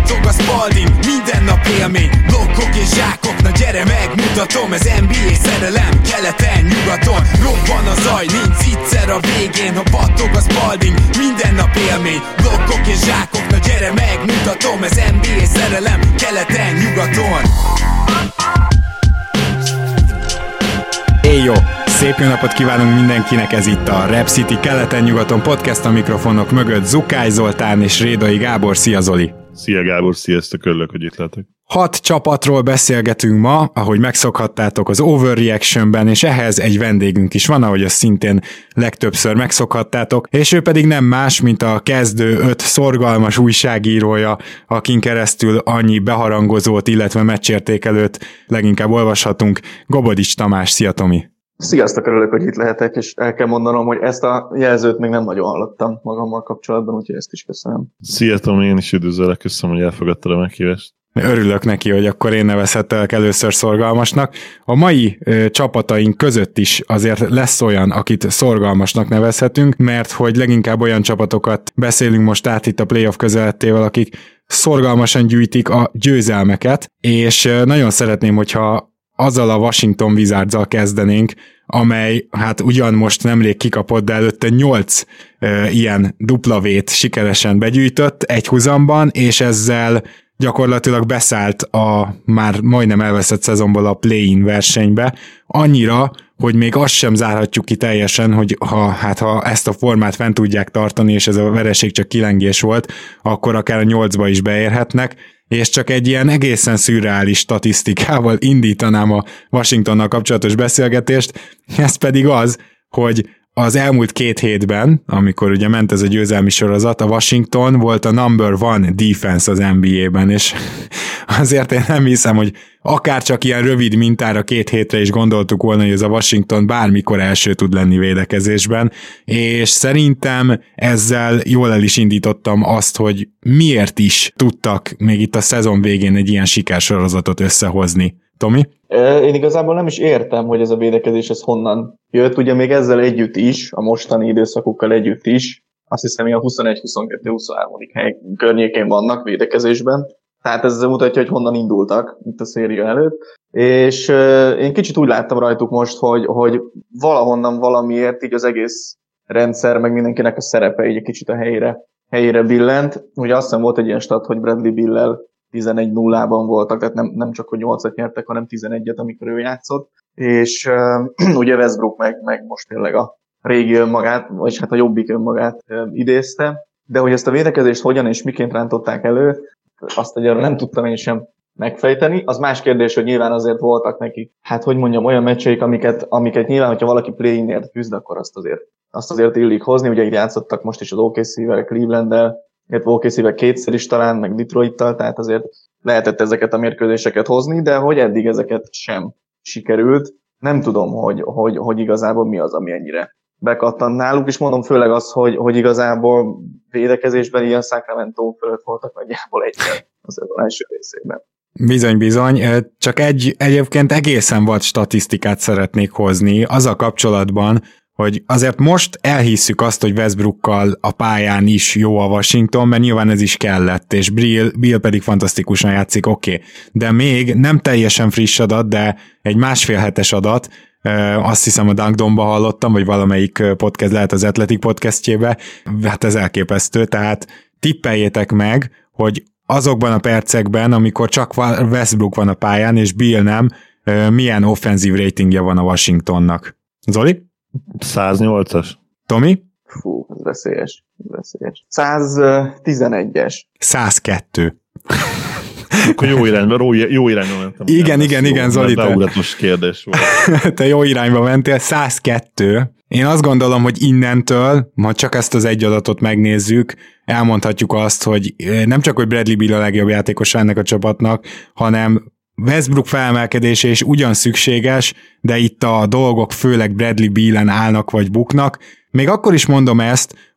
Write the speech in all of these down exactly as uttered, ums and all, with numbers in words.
pattog a Spalding, minden nap élmény, blokkok és zsákok, na gyere megmutatom, ez en bé á szerelem, keleten, nyugaton, robban a zaj, nincs egyszer a végén, ha pattog a Spalding, minden nap élmény, blokkok és zsákok, na gyere megmutatom, ez en bé á szerelem, keleten, nyugaton. Éjjó! Szép jó napot kívánunk mindenkinek, ez itt a Rap City keleten-nyugaton podcast, a mikrofonok mögött Zukály Zoltán és Rédai Gábor. Szia Zoli! Szia Gábor, sziasztok, örülök, hogy itt lehetek. Hat csapatról beszélgetünk ma, ahogy megszokhattátok az Overreactionben, és ehhez egy vendégünk is van, ahogy azt szintén legtöbbször megszokhattátok, és ő pedig nem más, mint a kezdő öt szorgalmas újságírója, akin keresztül annyi beharangozót, illetve meccsértékelőt leginkább olvashatunk. Gobodics Tamás, szia Tomi! Sziasztok, örülök, hogy itt lehetek, és el kell mondanom, hogy ezt a jelzőt még nem nagyon hallottam magammal kapcsolatban, úgyhogy ezt is köszönöm. Szia Tomi, én is üdvözöllek, köszönöm, hogy elfogadtad a meghívást. Örülök neki, hogy akkor én nevezhettelek először szorgalmasnak. A mai ö, csapataink között is azért lesz olyan, akit szorgalmasnak nevezhetünk, mert hogy leginkább olyan csapatokat beszélünk most át itt a playoff közelettével, akik szorgalmasan gyűjtik a győzelmeket, és ö, nagyon szeretném, hogyha azzal a Washington Wizards-al kezdenénk, amely hát ugyan most nemrég kikapott, de előtte nyolc e, ilyen dupla vét sikeresen begyűjtött egy húzamban, és ezzel gyakorlatilag beszállt a már majdnem elveszett szezonból a play-in versenybe, annyira, hogy még azt sem zárhatjuk ki teljesen, hogy ha, hát ha ezt a formát fent tudják tartani, és ez a vereség csak kilengés volt, akkor akár a nyolcba is beérhetnek, és csak egy ilyen egészen szürreális statisztikával indítanám a Washingtonnal kapcsolatos beszélgetést, ez pedig az, hogy az elmúlt két hétben, amikor ugye ment ez a győzelmi sorozat, a Washington volt a number one defense az en bé á-ben, és azért én nem hiszem, hogy akár csak ilyen rövid mintára két hétre is gondoltuk volna, hogy ez a Washington bármikor első tud lenni védekezésben, és szerintem ezzel jól el is indítottam azt, hogy miért is tudtak még itt a szezon végén egy ilyen sikersorozatot összehozni. Tomi? Én igazából nem is értem, hogy ez a védekezés ez honnan jött. Ugye még ezzel együtt is, a mostani időszakukkal együtt is, azt hiszem, hogy a huszonegy, huszonkettő, huszonhárom hely környékén vannak védekezésben. Tehát ez mutatja, hogy honnan indultak itt a széria előtt. És uh, én kicsit úgy láttam rajtuk most, hogy, hogy valahonnan valamiért így az egész rendszer, meg mindenkinek a szerepe így egy kicsit a helyére, helyére billent. Ugye azt hiszem volt egy ilyen stat, hogy Bradley Beal-lel tizenegy nullában voltak, tehát nem, nem csak, hogy nyolcat nyertek, hanem tizenegyet, amikor ő játszott. És uh, ugye Westbrook meg, meg most tényleg a régi önmagát, vagy hát a jobbik önmagát uh, idézte. De hogy ezt a védekezést hogyan és miként rántották elő, azt egyáltalán nem tudtam én sem megfejteni. Az más kérdés, hogy nyilván azért voltak nekik, hát hogy mondjam, olyan meccseik, amiket, amiket nyilván, hogyha valaki play-inért küzd, akkor azt azért, azt azért illik hozni. Ugye így játszottak most is az o ká cé-vel, Cleveland-del, illetve o ká cé-vel kétszer is talán, meg Detroit-tal, tehát azért lehetett ezeket a mérkőzéseket hozni, de hogy eddig ezeket sem sikerült. Nem tudom, hogy, hogy, hogy igazából mi az, ami ennyire bekattant náluk, és mondom főleg az, hogy, hogy igazából védekezésben ilyen Sacramento fölött voltak nagyjából egyszer az első részében. Bizony, bizony. Csak egy egyébként egészen vad statisztikát szeretnék hozni azzal kapcsolatban, hogy azért most elhisszük azt, hogy Westbrookkal a pályán is jó a Washington, mert nyilván ez is kellett, és Bill, Bill pedig fantasztikusan játszik, oké. Okay. De még nem teljesen friss adat, de egy másfél hetes adat, azt hiszem a Dunk Dome-ba hallottam, vagy valamelyik podcast, lehet az Athletic podcastjébe, hát ez elképesztő, tehát tippeljétek meg, hogy azokban a percekben, amikor csak Westbrook van a pályán, és Bill nem, milyen offenzív ratingja van a Washingtonnak. Zoli? száznyolcas. Tomi? Fú, ez veszélyes. Ez veszélyes. száztizenegyes. százkettő. Akkor jó irányba, jó irányba mentem. Igen, igen, igen, jó, Zoli. Beugratós kérdés volt. Te jó irányba mentél, százkettő. Én azt gondolom, hogy innentől, ha csak ezt az egy adatot megnézzük, elmondhatjuk azt, hogy nem csak, hogy Bradley Beal a legjobb játékosa ennek a csapatnak, hanem Westbrook felemelkedése is ugyan szükséges, de itt a dolgok főleg Bradley Bealen állnak vagy buknak. Még akkor is mondom ezt,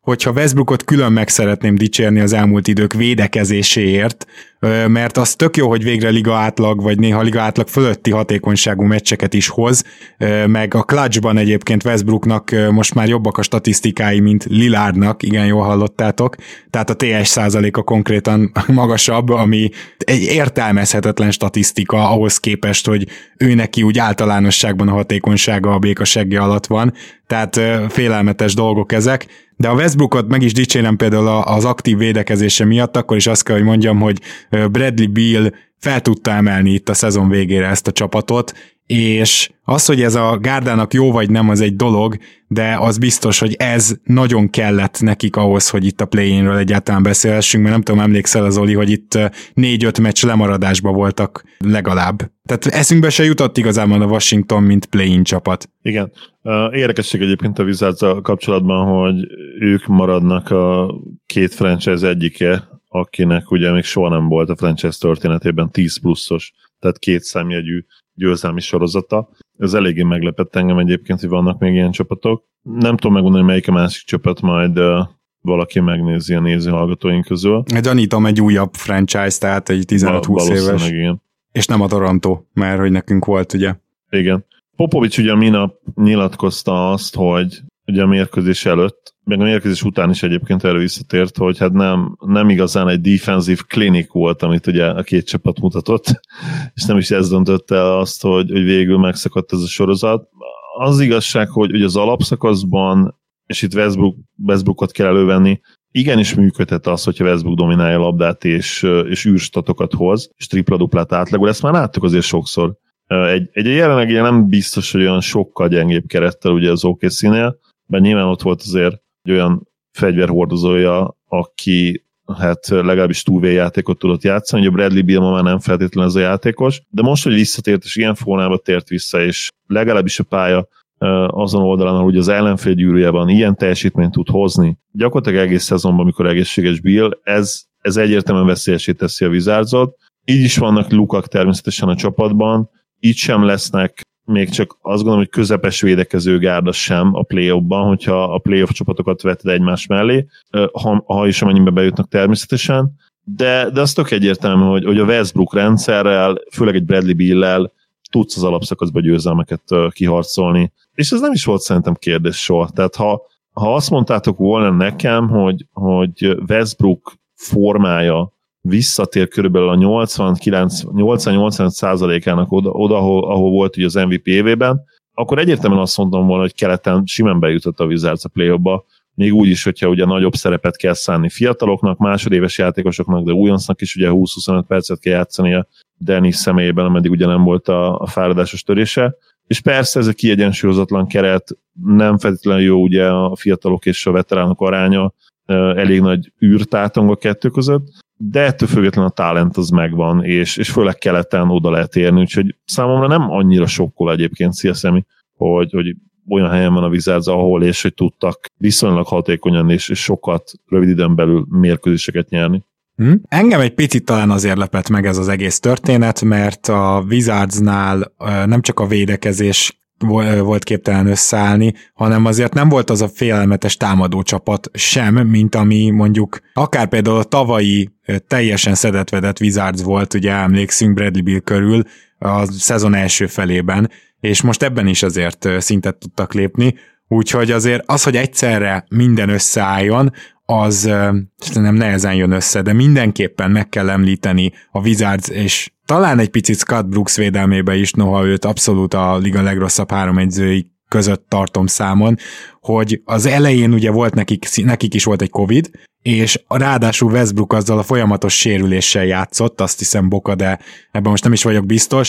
hogyha Westbrookot külön meg szeretném dicsérni az elmúlt idők védekezéséért, mert az tök jó, hogy végre liga átlag, vagy néha liga átlag fölötti hatékonyságú meccseket is hoz, meg a clutchban egyébként Westbrooknak most már jobbak a statisztikái, mint Lillardnak, igen, jól hallottátok, tehát a té es százaléka konkrétan magasabb, ami egy értelmezhetetlen statisztika ahhoz képest, hogy ő neki úgy általánosságban a hatékonysága a béka segge alatt van, tehát félelmetes dolgok ezek, de a Westbrookot meg is dicsérem például az aktív védekezése miatt, akkor is azt kell, hogy mondjam, hogy Bradley Beal fel tudta emelni itt a szezon végére ezt a csapatot, és az, hogy ez a gárdának jó vagy nem, az egy dolog, de az biztos, hogy ez nagyon kellett nekik ahhoz, hogy itt a play-inről egyáltalán beszélhessünk, mert nem tudom, emlékszel az Oli, hogy itt négy-öt meccs lemaradásban voltak legalább. Tehát eszünkbe se jutott igazából a Washington, mint play-in csapat. Igen. Érdekesség egyébként a Wizards-al kapcsolatban, hogy ők maradnak a két franchise egyike, akinek ugye még soha nem volt a franchise történetében tíz pluszos, tehát két számjegyű győzelmi sorozata. Ez eléggé meglepett engem egyébként, hogy vannak még ilyen csapatok. Nem tudom megmondani, melyik a másik csapat, majd uh, valaki megnézi a néző-hallgatóink közül. Gyanítom egy újabb franchise, tehát egy tizenöt-húsz éves. Igen. És nem a Toronto, mert hogy nekünk volt, ugye? Igen. Popovics ugye minap nyilatkozta azt, hogy ugye a mérkőzés előtt, meg a mérkőzés után is egyébként erről visszatért, hogy hát nem, nem igazán egy defensive clinic volt, amit ugye a két csapat mutatott, és nem is ez döntötte el azt, hogy, hogy végül megszakadt ez a sorozat. Az igazság, hogy, hogy az alapszakaszban, és itt Westbrook, Westbrookot kell elővenni, igenis működhet az, hogyha Westbrook dominálja a labdát, és, és űrstatokat hoz, és tripla-duplát átlagol. Ezt már láttuk azért sokszor. Egy, egy jelenleg nem biztos, hogy olyan sokkal gyengébb kerettel ugye az o ká cé-nél, mert nyilván ott volt azért egy olyan fegyverhordozója, aki hát legalábbis two-way játékot tudott játszani, ugye Bradley Beal ma már nem feltétlenül ez a játékos, de most, hogy visszatért, és ilyen formában tért vissza, és legalábbis a pálya azon oldalán, ahol ugye az ellenfél gyűrűjében ilyen teljesítményt tud hozni, gyakorlatilag egész szezonban, amikor egészséges Beal, ez, ez egyértelműen veszélyesé teszi a Wizardsot. Így is vannak lukak természetesen a csapatban, így sem lesznek még csak azt gondolom, hogy közepes védekező gárda sem a play-offban, hogyha a play-off csapatokat veted egymás mellé, ha, ha is amennyiben bejutnak természetesen, de, de az tök egyértelmű, hogy, hogy a Westbrook rendszerrel, főleg egy Bradley Beal-lel tudsz az alapszakaszba győzelmeket kiharcolni. És ez nem is volt szerintem kérdés soha. Tehát ha, ha azt mondtátok volna nekem, hogy, hogy Westbrook formája visszatér körülbelül a nyolcvan-nyolcvanöt százalékának oda, oda ahol, ahol volt ugye az em vé pé évében, akkor egyértelműen azt mondtam volna, hogy keleten simán bejutott a Wizards a play-offba, még úgy is, hogyha ugye nagyobb szerepet kell szánni fiataloknak, másodéves játékosoknak, de újoncnak is ugye húsz-huszonöt percet kell játszania Dennis személyében, ameddig ugye nem volt a, a fáradásos törése. És persze ez a kiegyensúlyozatlan keret, nem feltétlenül jó ugye a fiatalok és a veteránok aránya, elég nagy űrtátong a kettő között, de ettől függetlenül a talent az megvan, és, és főleg keleten oda lehet érni, úgyhogy számomra nem annyira sokkol egyébként Szia Szemi, hogy, hogy olyan helyen van a Wizards, ahol és hogy tudtak viszonylag hatékonyan és, és sokat rövid időn belül mérkőzéseket nyerni. Hmm. Engem egy picit talán azért lepett meg ez az egész történet, mert a Wizardsnál nem csak a védekezés volt képtelen összeállni, hanem azért nem volt az a félelmetes támadó csapat sem, mint ami mondjuk akár például a tavalyi teljesen szedetvedett Wizards volt, ugye emlékszünk Bradley Beal körül a szezon első felében, és most ebben is azért szintet tudtak lépni, úgyhogy azért az, hogy egyszerre minden összeálljon, az nem nehezen jön össze, de mindenképpen meg kell említeni a Wizards, és talán egy picit Scott Brooks védelmébe is, noha őt abszolút a liga legrosszabb három edzői között tartom számon, hogy az elején ugye volt nekik, nekik is volt egy Covid, és ráadásul Westbrook azzal a folyamatos sérüléssel játszott, azt hiszem Boka, de ebben most nem is vagyok biztos,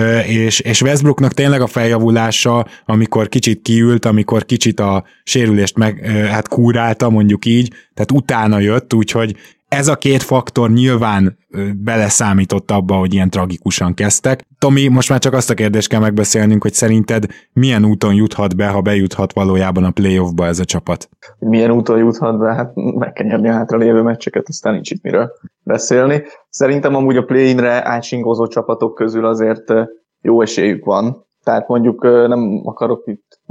és, és Westbrooknak tényleg a feljavulása, amikor kicsit kiült, amikor kicsit a sérülést meg, hát kúrálta, mondjuk így, tehát utána jött, úgyhogy ez a két faktor nyilván beleszámított abba, hogy ilyen tragikusan kezdtek. Tomi, most már csak azt a kérdést kell megbeszélnünk, hogy szerinted milyen úton juthat be, ha bejuthat valójában a playoffba ez a csapat? Milyen úton juthat be? Hát meg kell nyerni a hátralévő meccseket, aztán nincs itt miről beszélni. Szerintem amúgy a play-inre átsingózó csapatok közül azért jó esélyük van. Tehát mondjuk nem akarok itt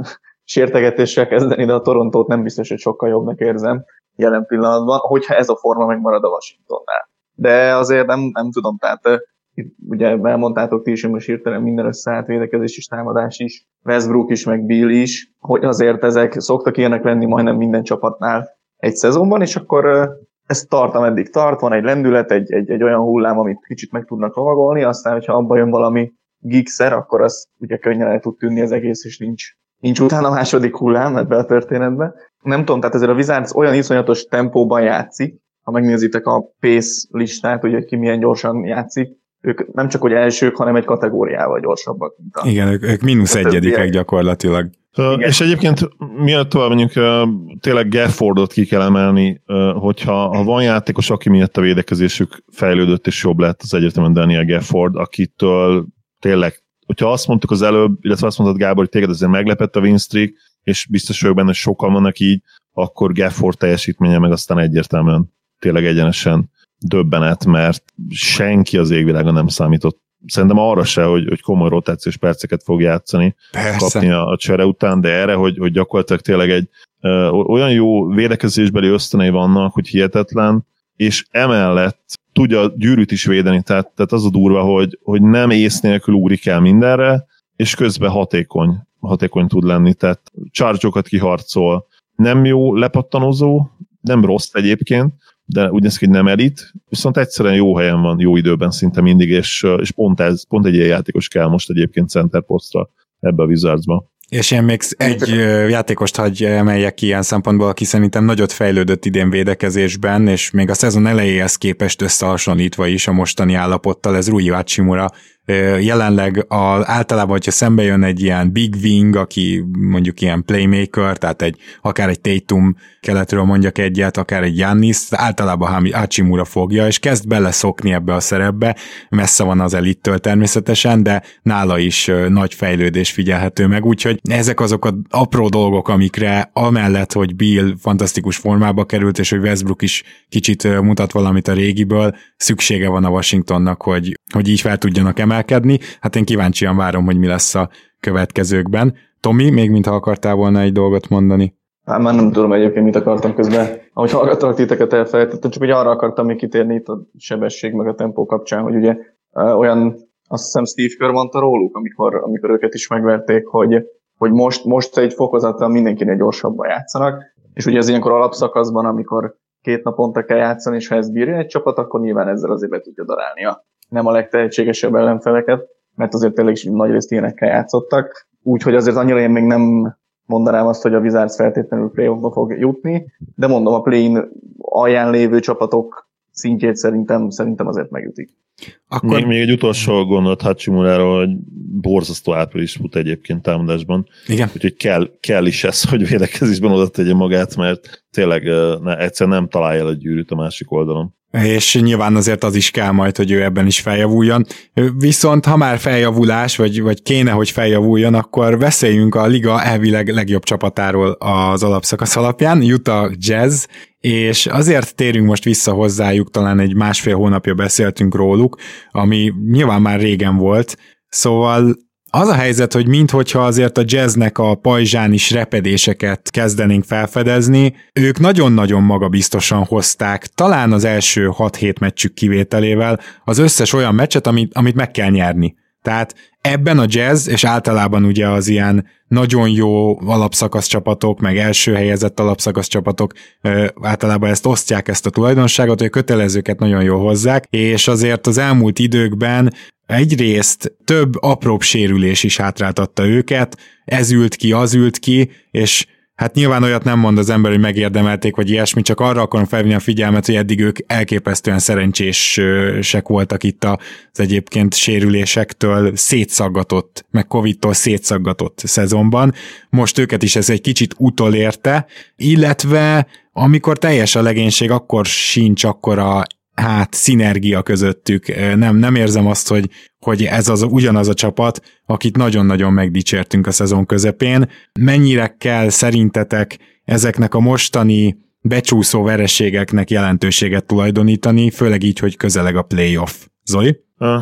sértegetéssel kezdeni, de a Torontót nem biztos, hogy sokkal jobbnak érzem jelen pillanatban, hogyha ez a forma megmarad a Washingtonnál. De azért nem, nem tudom, tehát ugye elmondtátok ti is, hogy most hirtelen minden összeállt, védekezés is, támadás is, Westbrook is, meg Bill is, hogy azért ezek szoktak ilyenek lenni majdnem minden csapatnál egy szezonban, és akkor ez tart, ameddig tart, van egy lendület, egy, egy, egy olyan hullám, amit kicsit meg tudnak lovagolni, aztán, hogyha abba jön valami gigszer, akkor az ugye könnyen el tud tűnni az egész, és nincs, nincs utána a második hullám ebbe a történetbe. Nem tudom, tehát ezért a Wizards olyan iszonyatos tempóban játszik, ha megnézitek a pace listát, ugye, hogy ki milyen gyorsan játszik, ők nem csak hogy elsők, hanem egy kategóriával gyorsabbak. Mint a... Igen, ők, ők mínusz egyedikek gyakorlatilag. Uh, és egyébként miatt tovább mondjuk uh, tényleg Gaffordot ki kell emelni, uh, hogyha ha van játékos, aki miatt a védekezésük fejlődött és jobb lett, az egyértelműen Daniel Gafford, akitől tényleg, hogyha azt mondtuk az előbb, illetve azt mondtad Gábor, hogy téged azért meglepett a win streak, és biztos vagyok benne, hogy sokan vannak így, akkor Gafford teljesítménye meg aztán egyértelműen tényleg egyenesen döbbenet, mert senki az égvilágon nem számított. Szerintem arra se, hogy, hogy komoly rotációs perceket fog játszani, Persze. kapni a, a csere után, de erre, hogy, hogy gyakorlatilag tényleg egy ö, olyan jó védekezésbeli ösztönei vannak, hogy hihetetlen, és emellett tudja gyűrűt is védeni, tehát, tehát az a durva, hogy, hogy nem ész nélkül ugrik el mindenre, és közben hatékony, hatékony tud lenni, tehát charge-okat kiharcol, nem jó lepattanozó, nem rossz egyébként, de úgy néz ki, hogy nem elit, viszont egyszerűen jó helyen van, jó időben szinte mindig, és, és pont, ez, pont egy ilyen játékos kell most egyébként center posztra ebbe a Wizardsba. És én még egy játékost hagy emeljek ki ilyen szempontból, aki szerintem nagyot fejlődött idén védekezésben, és még a szezon elejéhez képest összehasonlítva is a mostani állapottal, ez Rui Hachimura. Jelenleg a, általában, hogyha szembe jön egy ilyen big wing, aki mondjuk ilyen playmaker, tehát egy, akár egy Tatum keletről mondjak egyet, akár egy Giannis, általában Hachimura fogja, és kezd beleszokni ebbe a szerepbe, messze van az elittől természetesen, de nála is nagy fejlődés figyelhető meg, úgyhogy ezek azok az apró dolgok, amikre amellett, hogy Bill fantasztikus formába került, és hogy Westbrook is kicsit mutat valamit a régiből, szüksége van a Washingtonnak, hogy, hogy így fel tudjanak emelkedni. Hát én kíváncsian várom, hogy mi lesz a következőkben. Tomi, még mintha akartál volna egy dolgot mondani? Hát már nem tudom egyébként, mit akartam közben. Ahogy hallgattalak titeket, elfelejtettem, csak hogy arra akartam még kitérni itt a sebesség meg a tempó kapcsán, hogy ugye olyan, azt hiszem Steve Kerr mondta róluk, amikor, amikor őket is megverték, hogy, hogy most, most egy fokozattal mindenkinek gyorsabban játszanak, és ugye az ilyenkor alapszakaszban, amikor két naponta kell játszani, és ha ez bírja egy csapat, akkor nyilván ezzel azért be tudja darálni a nem a legtehetségesebb ellenfeleket, mert azért tényleg is nagy részt ilyenekkel játszottak. Úgyhogy azért annyira én még nem mondanám azt, hogy a Wizards feltétlenül play-offba fog jutni, de mondom, a play-in alján lévő csapatok szintjét szerintem, szerintem azért megütik. Akkor... Még, még egy utolsó gondolat Hachimuráról, hogy borzasztó április fut egyébként támadásban. Igen. Úgyhogy kell, kell is ez, hogy védekezésben oda tegye magát, mert tényleg ne, egyszerűen nem találja el a gyűrűt a másik oldalon. És nyilván azért az is kell majd, hogy ő ebben is feljavuljon. Viszont ha már feljavulás, vagy, vagy kéne, hogy feljavuljon, akkor beszéljünk a liga elvileg legjobb csapatáról az alapszakasz alapján, Utah Jazz, és azért térünk most vissza hozzájuk, talán egy másfél hónapja beszéltünk róluk, ami nyilván már régen volt, szóval az a helyzet, hogy minthogyha azért a Jazznek a pajzsán is repedéseket kezdenénk felfedezni, ők nagyon-nagyon magabiztosan hozták, talán az első hat-hét meccsük kivételével az összes olyan meccset, amit, amit meg kell nyerni. Tehát ebben a Jazz, és általában ugye az ilyen nagyon jó alapszakasz csapatok, meg első helyezett alapszakasz csapatok általában ezt osztják, ezt a tulajdonságot, hogy a kötelezőket nagyon jól hozzák, és azért az elmúlt időkben egyrészt több apróbb sérülés is hátráltatta őket, ez ült ki, az ült ki, és hát nyilván olyat nem mond az ember, hogy megérdemelték, vagy ilyesmi, csak arra akarom felvinni a figyelmet, hogy eddig ők elképesztően szerencsések voltak itt az egyébként sérülésektől szétszaggatott, meg Covid-tól szétszaggatott szezonban. Most őket is ez egy kicsit utolérte, illetve amikor teljes a legénység, akkor sincs akkora hát szinergia közöttük. Nem, nem érzem azt, hogy, hogy ez az ugyanaz a csapat, akit nagyon-nagyon megdicsértünk a szezon közepén. Mennyire kell szerintetek ezeknek a mostani becsúszó vereségeknek jelentőséget tulajdonítani, főleg így, hogy közeleg a playoff? Zoli?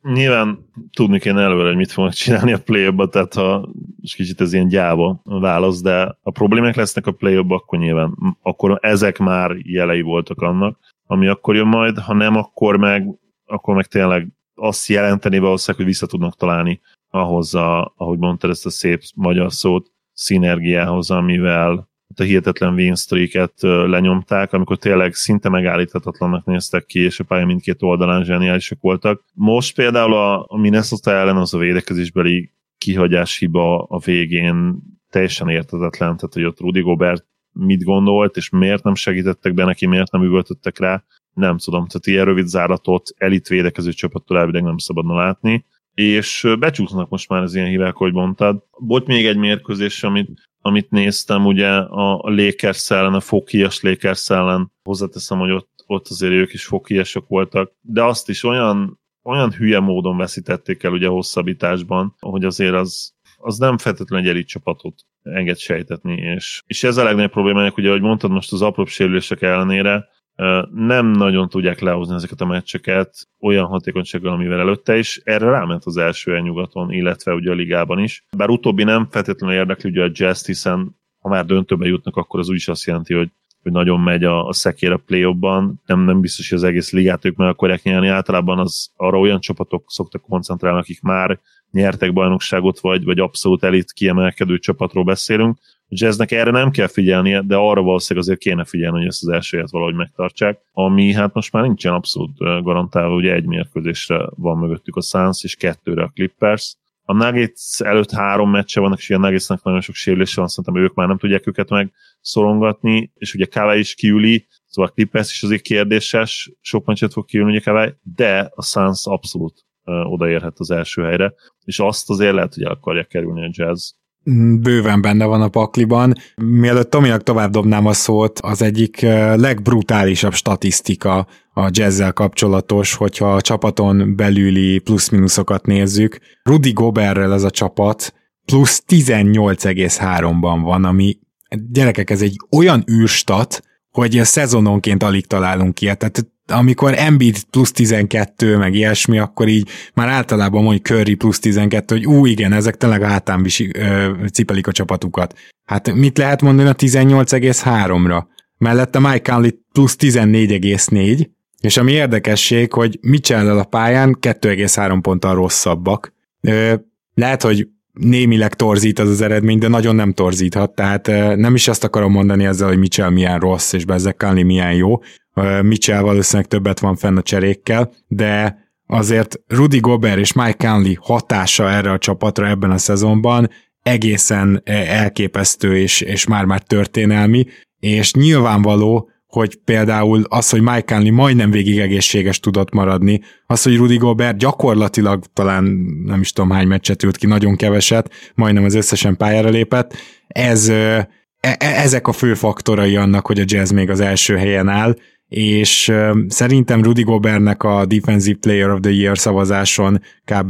nyilván tudni kéne előre, hogy mit fognak csinálni a play-ba, tehát ha és kicsit ez ilyen gyáva válasz, de a problémák lesznek a play-ba, akkor nyilván akkor ezek már jelei voltak annak, ami akkor jön majd, ha nem, akkor meg, akkor meg tényleg azt jelenteni valószínűleg, hogy vissza tudnak találni ahhoz, a, ahogy mondtad ezt a szép magyar szót, szinergiához, amivel a hihetetlen win streaket lenyomták, amikor tényleg szinte megállíthatatlannak néztek ki, és a pálya mindkét oldalán zseniálisak voltak. Most például a, a Minnesota ellen az a védekezésbeli kihagyás hiba a végén teljesen érthetetlen, tehát hogy ott Rudy Gobert mit gondolt, és miért nem segítettek be neki, miért nem üvöltöttek rá, nem tudom, tehát ilyen rövid záratot elit védekező csapattól elvileg nem szabadna látni, és becsúsznak most már az ilyen hívek, hogy mondtad. Volt még egy mérkőzés, amit, amit néztem, ugye a Lakers ellen, a foghíjas Lakers ellen, hozzáteszem, hogy ott, ott azért ők is foghíjasok voltak, de azt is olyan, olyan hülye módon veszítették el ugye hosszabbításban, hogy azért az, az nem feltétlenül egy elit csapatot enged sejtetni, és, és ez a legnagyobb problémájuk, ugye, ahogy mondtad most az apróbb sérülések ellenére, nem nagyon tudják lehozni ezeket a meccseket olyan hatékonysággal, amivel előtte is. Erre ráment az első el nyugaton, illetve ugye a ligában is. Bár utóbbi nem feltétlenül érdekli ugye a Jazz, hiszen ha már döntőbe jutnak, akkor az úgyis azt jelenti, hogy, hogy nagyon megy a, a szekér a play-offban. Nem, nem biztos, hogy az egész ligát ők meg akarják nyerni. Általában az, arra olyan csapatok szoktak koncentrálni, akik már nyertek bajnokságot, vagy, vagy abszolút elit kiemelkedő csapatról beszélünk. A Jazznek erre nem kell figyelnie, de arra valószínűleg azért kéne figyelni, hogy ezt az első helyet valahogy megtartsák, ami hát most már nincsen abszolút garantálva, ugye egy mérkőzésre van mögöttük a Suns, és kettőre a Clippers. A Nuggets előtt három meccse vannak, és ugye a Nuggetsnek nagyon sok sérülése van, szerintem ők már nem tudják őket megszorongatni, és ugye Kawhi is kiüli, szóval a Clippers is azért kérdéses, sok meccset fog kiülni ugye Kawhi, de a Suns abszolút odaérhet az első helyre, és azt azért lehet, hogy el akarják kerülni a Jazz. Bőven benne van a pakliban. Mielőtt Tominak tovább dobnám a szót, az egyik legbrutálisabb statisztika a Jazz-zel kapcsolatos, hogyha a csapaton belüli plusz-minuszokat nézzük. Rudy Goberrel ez a csapat plusz tizennyolc egész háromban van, ami gyerekek, ez egy olyan űrstat, hogy a szezononként alig találunk ilyet. Tehát amikor Embiid plusz tizenkettő, meg ilyesmi, akkor így már általában mondjuk Curry plusz tizenkettő, hogy ú, igen, ezek tényleg a hátán visi, ö, cipelik a csapatukat. Hát mit lehet mondani a tizennyolc egész háromra? Mellette Mike Conley plusz tizennégy egész négy, és ami érdekesség, hogy Mitchell-el a pályán kettő egész három ponttal rosszabbak. Ö, lehet, hogy némileg torzít az az eredmény, de nagyon nem torzíthat, tehát nem is azt akarom mondani ezzel, hogy Mitchell milyen rossz, és Bezzek Conley milyen jó. Mitchell valószínűleg többet van fenn a cserékkel, de azért Rudy Gobert és Mike Conley hatása erre a csapatra ebben a szezonban egészen elképesztő, és, és már-már történelmi, és nyilvánvaló, hogy például az, hogy Mike Conley majdnem végig egészséges tudott maradni, az, hogy Rudy Gobert gyakorlatilag talán nem is tudom hány meccset ült ki, nagyon keveset, majdnem az összesen pályára lépett, ez, e, ezek a fő faktorai annak, hogy a Jazz még az első helyen áll, és szerintem Rudy Gobertnek a Defensive Player of the Year szavazáson kb.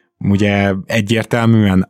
Ugye egyértelműen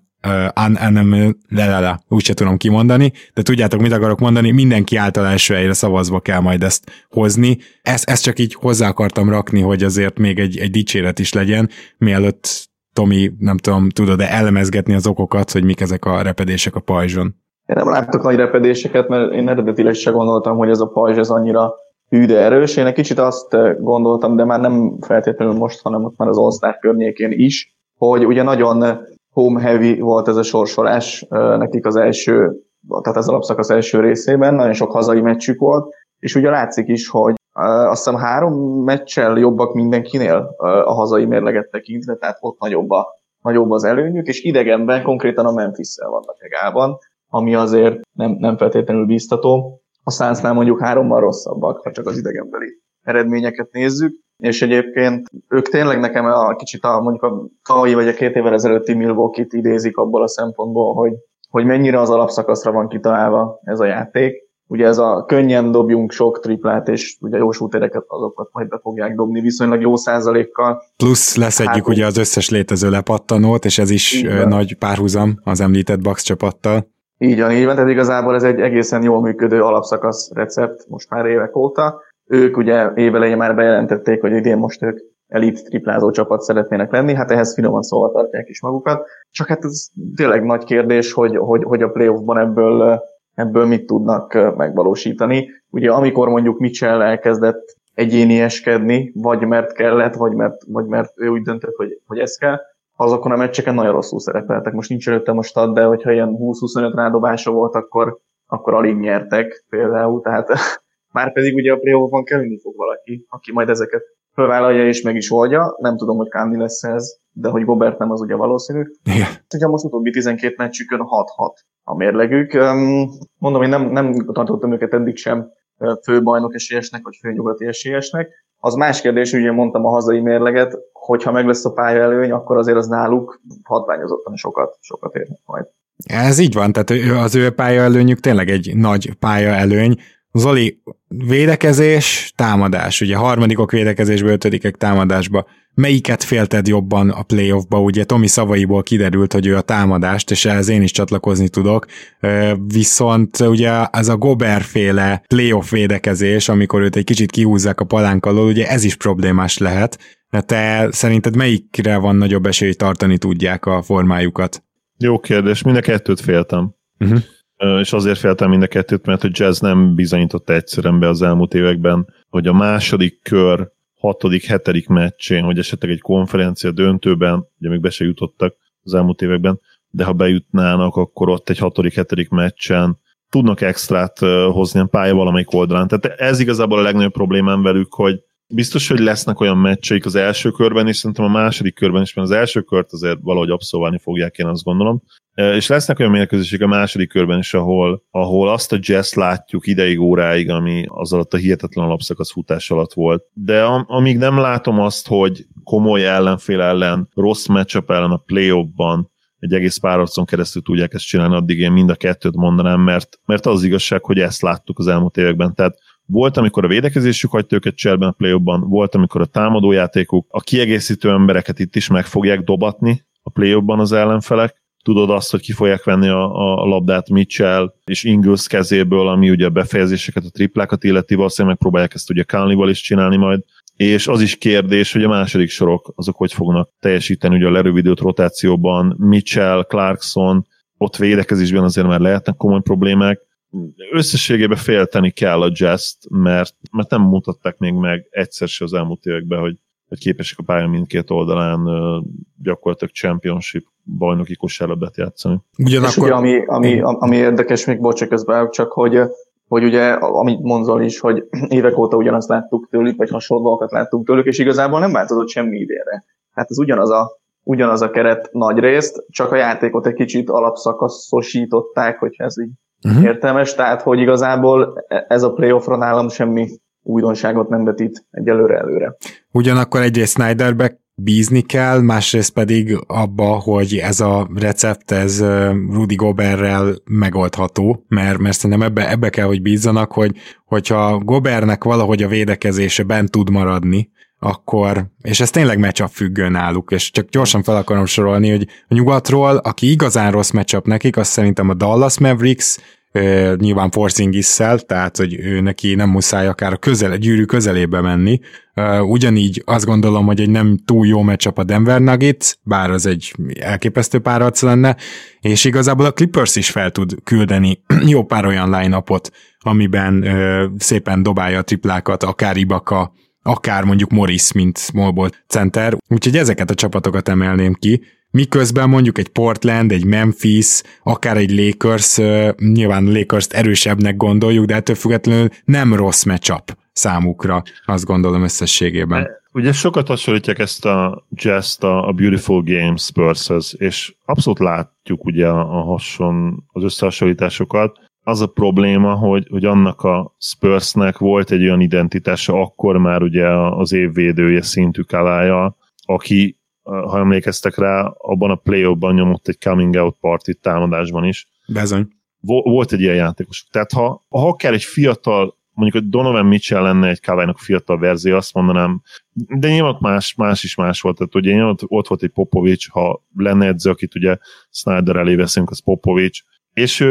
Uh, lelele, úgyse tudom kimondani, de tudjátok, mit akarok mondani, mindenki által első helyre szavazva kell majd ezt hozni. Ezt, ezt csak így hozzá akartam rakni, hogy azért még egy, egy dicséret is legyen, mielőtt Tomi, nem tudom, tudod-e elemezgetni az okokat, hogy mik ezek a repedések a pajzson. Én nem láttok nagy repedéseket, mert én eredetileg se gondoltam, hogy ez a pajzs ez annyira hű, de erős. Én egy kicsit azt gondoltam, de már nem feltétlenül most, hanem ott már az All-Star környékén is, hogy ugye nagyon home heavy volt ez a sorsolás nekik az első, tehát az alapszakasz első részében, nagyon sok hazai meccsük volt, és ugye látszik is, hogy azt hiszem három meccsel jobbak mindenkinél a hazai mérleget tekintve, tehát ott nagyobb, a, nagyobb az előnyük, és idegenben konkrétan a Memphis-szel vannak egálban, ami azért nem, nem feltétlenül bíztató. A Sunsnál mondjuk hárommal rosszabbak, ha csak az idegenbeli eredményeket nézzük, és egyébként ők tényleg nekem a kicsit a, mondjuk a tavalyi vagy a két évvel ezelőtti Milwaukee-t idézik abból a szempontból, hogy, hogy mennyire az alapszakaszra van kitalálva ez a játék. Ugye ez a könnyen dobjunk sok triplát, és ugye jó shootereket azokat majd be fogják dobni viszonylag jó százalékkal. Plusz leszedjük hát, ugye az összes létező lepattanót, és ez is nagy párhuzam az említett Bucks csapattal. Így van, így van, tehát igazából ez egy egészen jól működő alapszakasz recept most már évek óta. Ők ugye évelején már bejelentették, hogy idén most ők elit triplázó csapat szeretnének lenni, hát ehhez finoman szóval tartják is magukat. Csak hát ez tényleg nagy kérdés, hogy, hogy, hogy a playoffban ebből, ebből mit tudnak megvalósítani. Ugye amikor mondjuk Mitchell elkezdett egyénieskedni, vagy mert kellett, vagy mert, vagy mert ő úgy döntött, hogy, hogy ez kell, azokon a meccseken nagyon rosszul szerepeltek. Most nincs előttem a stat, de hogyha ilyen húsz-huszonöt rádobása volt, akkor, akkor alig nyertek például. Tehát már pedig ugye a playoffban kelleni fog valaki, aki majd ezeket fölvállalja és meg is oldja. Nem tudom, hogy Kanni lesz ez, de hogy Gobert nem, az ugye valószínű. Igen. Ugye most utóbbi tizenkét meccsükön hat-hat a mérlegük. Mondom, én nem, nem tartottam őket eddig sem főbajnok esélyesnek, vagy főnyugati esélyesnek. Az más kérdés, hogy ugye mondtam a hazai mérleget, hogyha meg lesz a pályaelőny, akkor azért az náluk hatványozottan sokat, sokat érnek majd. Ez így van, tehát az ő pályaelőnyük tényleg egy nagy pályaelőny. Zoli, védekezés, támadás, ugye harmadikok védekezésből, ötödikek támadásba. Melyiket félted jobban a playoffba? Ugye Tomi szavaiból kiderült, hogy ő a támadást, és ehhez én is csatlakozni tudok, viszont ugye ez a Gobert-féle playoff védekezés, amikor őt egy kicsit kihúzzák a palánk alól, ugye ez is problémás lehet. Te szerinted melyikre van nagyobb esély, hogy tartani tudják a formájukat? Jó kérdés, mind a kettőt féltem. Uh-huh. És azért féltem mind a kettőt, mert a Jazz nem bizonyította egyszerűen be az elmúlt években, hogy a második kör hatodik, hetedik meccsén, hogy esetleg egy konferencia döntőben, ugye még be se jutottak az elmúlt években, de ha bejutnának, akkor ott egy hatodik, hetedik meccsen tudnak extrát hozni a pálya valamelyik oldalán. Tehát ez igazából a legnagyobb problémám velük, hogy biztos, hogy lesznek olyan meccseik az első körben, és szerintem a második körben is, mert az első kört azért valahogy abszolválni fogják, én azt gondolom. És lesznek olyan mérkőzések a második körben is, ahol, ahol azt a Jazz látjuk ideig, óráig, ami az alatt a hihetetlen alapszakasz futás alatt volt. De am- amíg nem látom azt, hogy komoly ellenfél ellen, rossz matchup ellen a play-offban egy egész párharcon keresztül tudják ezt csinálni, addig én mind a kettőt mondanám, mert, mert az igazság, hogy ezt láttuk az elmúlt években. Tehát volt, amikor a védekezésük hagyta őket cserben a play-offban, volt, amikor a támadójátékuk, a kiegészítő embereket itt is meg fogják dobatni a play-offban az ellenfelek. Tudod azt, hogy ki fogják venni a, a labdát Mitchell és Ingles kezéből, ami ugye a befejezéseket, a triplákat illeti, valószínűleg megpróbálják ezt ugye Conley-val is csinálni majd. És az is kérdés, hogy a második sorok azok hogy fognak teljesíteni ugye a lerövidült rotációban, Mitchell, Clarkson, ott védekezésben azért már lehetnek komoly problémák. Összességében félteni kell a Jazz-t, mert, mert nem mutatták még meg egyszer se az elmúlt években, hogy, hogy képesek a pálya mindkét oldalán uh, gyakorlatilag championship bajnoki kosárlabdát játszani. Ugyanakkor... És ugye, ami, ami, ami érdekes, még bocs, közben csak, hogy, hogy ugye, amit mondzol is, hogy évek óta ugyanazt láttuk tőlük, vagy hasonlókat láttuk tőlük, és igazából nem változott semmi idénre. Hát ez ugyanaz a, ugyanaz a keret nagy részt, csak a játékot egy kicsit alapszakaszosították, hogyha ez így uh-huh. értelmes, tehát hogy igazából ez a playoffra nálam semmi újdonságot nem vetít egyelőre előre. Ugyanakkor egyrészt Snyderbe bízni kell, másrészt pedig abba, hogy ez a recept, ez Rudy Goberrel megoldható, mert, mert szerintem ebbe, ebbe kell, hogy bízzanak, hogy, hogyha Gobernek valahogy a védekezése bent tud maradni, akkor, és ez tényleg matchup függő náluk, és csak gyorsan fel akarom sorolni, hogy a nyugatról, aki igazán rossz matchup nekik, az szerintem a Dallas Mavericks, Uh, nyilván Porzingisszel, tehát hogy ő neki nem muszáj akár a közel, gyűrű közelébe menni. Uh, ugyanígy azt gondolom, hogy egy nem túl jó matchup a Denver Nuggets, bár az egy elképesztő párharc lenne, és igazából a Clippers is fel tud küldeni jó pár olyan line-upot, amiben uh, szépen dobálja a triplákat, akár Ibaka, akár mondjuk Morris, mint small ball center, úgyhogy ezeket a csapatokat emelném ki. Miközben mondjuk egy Portland, egy Memphis, akár egy Lakers, nyilván Lakers-t erősebbnek gondoljuk, de ettől függetlenül nem rossz matchup számukra, azt gondolom összességében. Ugye sokat hasonlítják ezt a Jazz-t a Beautiful Game Spurs-hez, és abszolút látjuk ugye a hason, az összehasonlításokat. Az a probléma, hogy, hogy annak a Spursnek volt egy olyan identitása, akkor már ugye az évvédője szintű Kalája, aki, ha emlékeztek rá, abban a play-offban nyomott egy coming out party támadásban is. Bezony. Volt egy ilyen játékos. Tehát ha, ha akár egy fiatal, mondjuk a Donovan Mitchell lenne egy Kawhi-nak fiatal verzió, azt mondanám, de nyilván más, más is más volt. Tehát ugye nyilván ott volt egy Popovics, ha lenne edző, akit ugye Snyder elé veszünk, az Popovics, és ők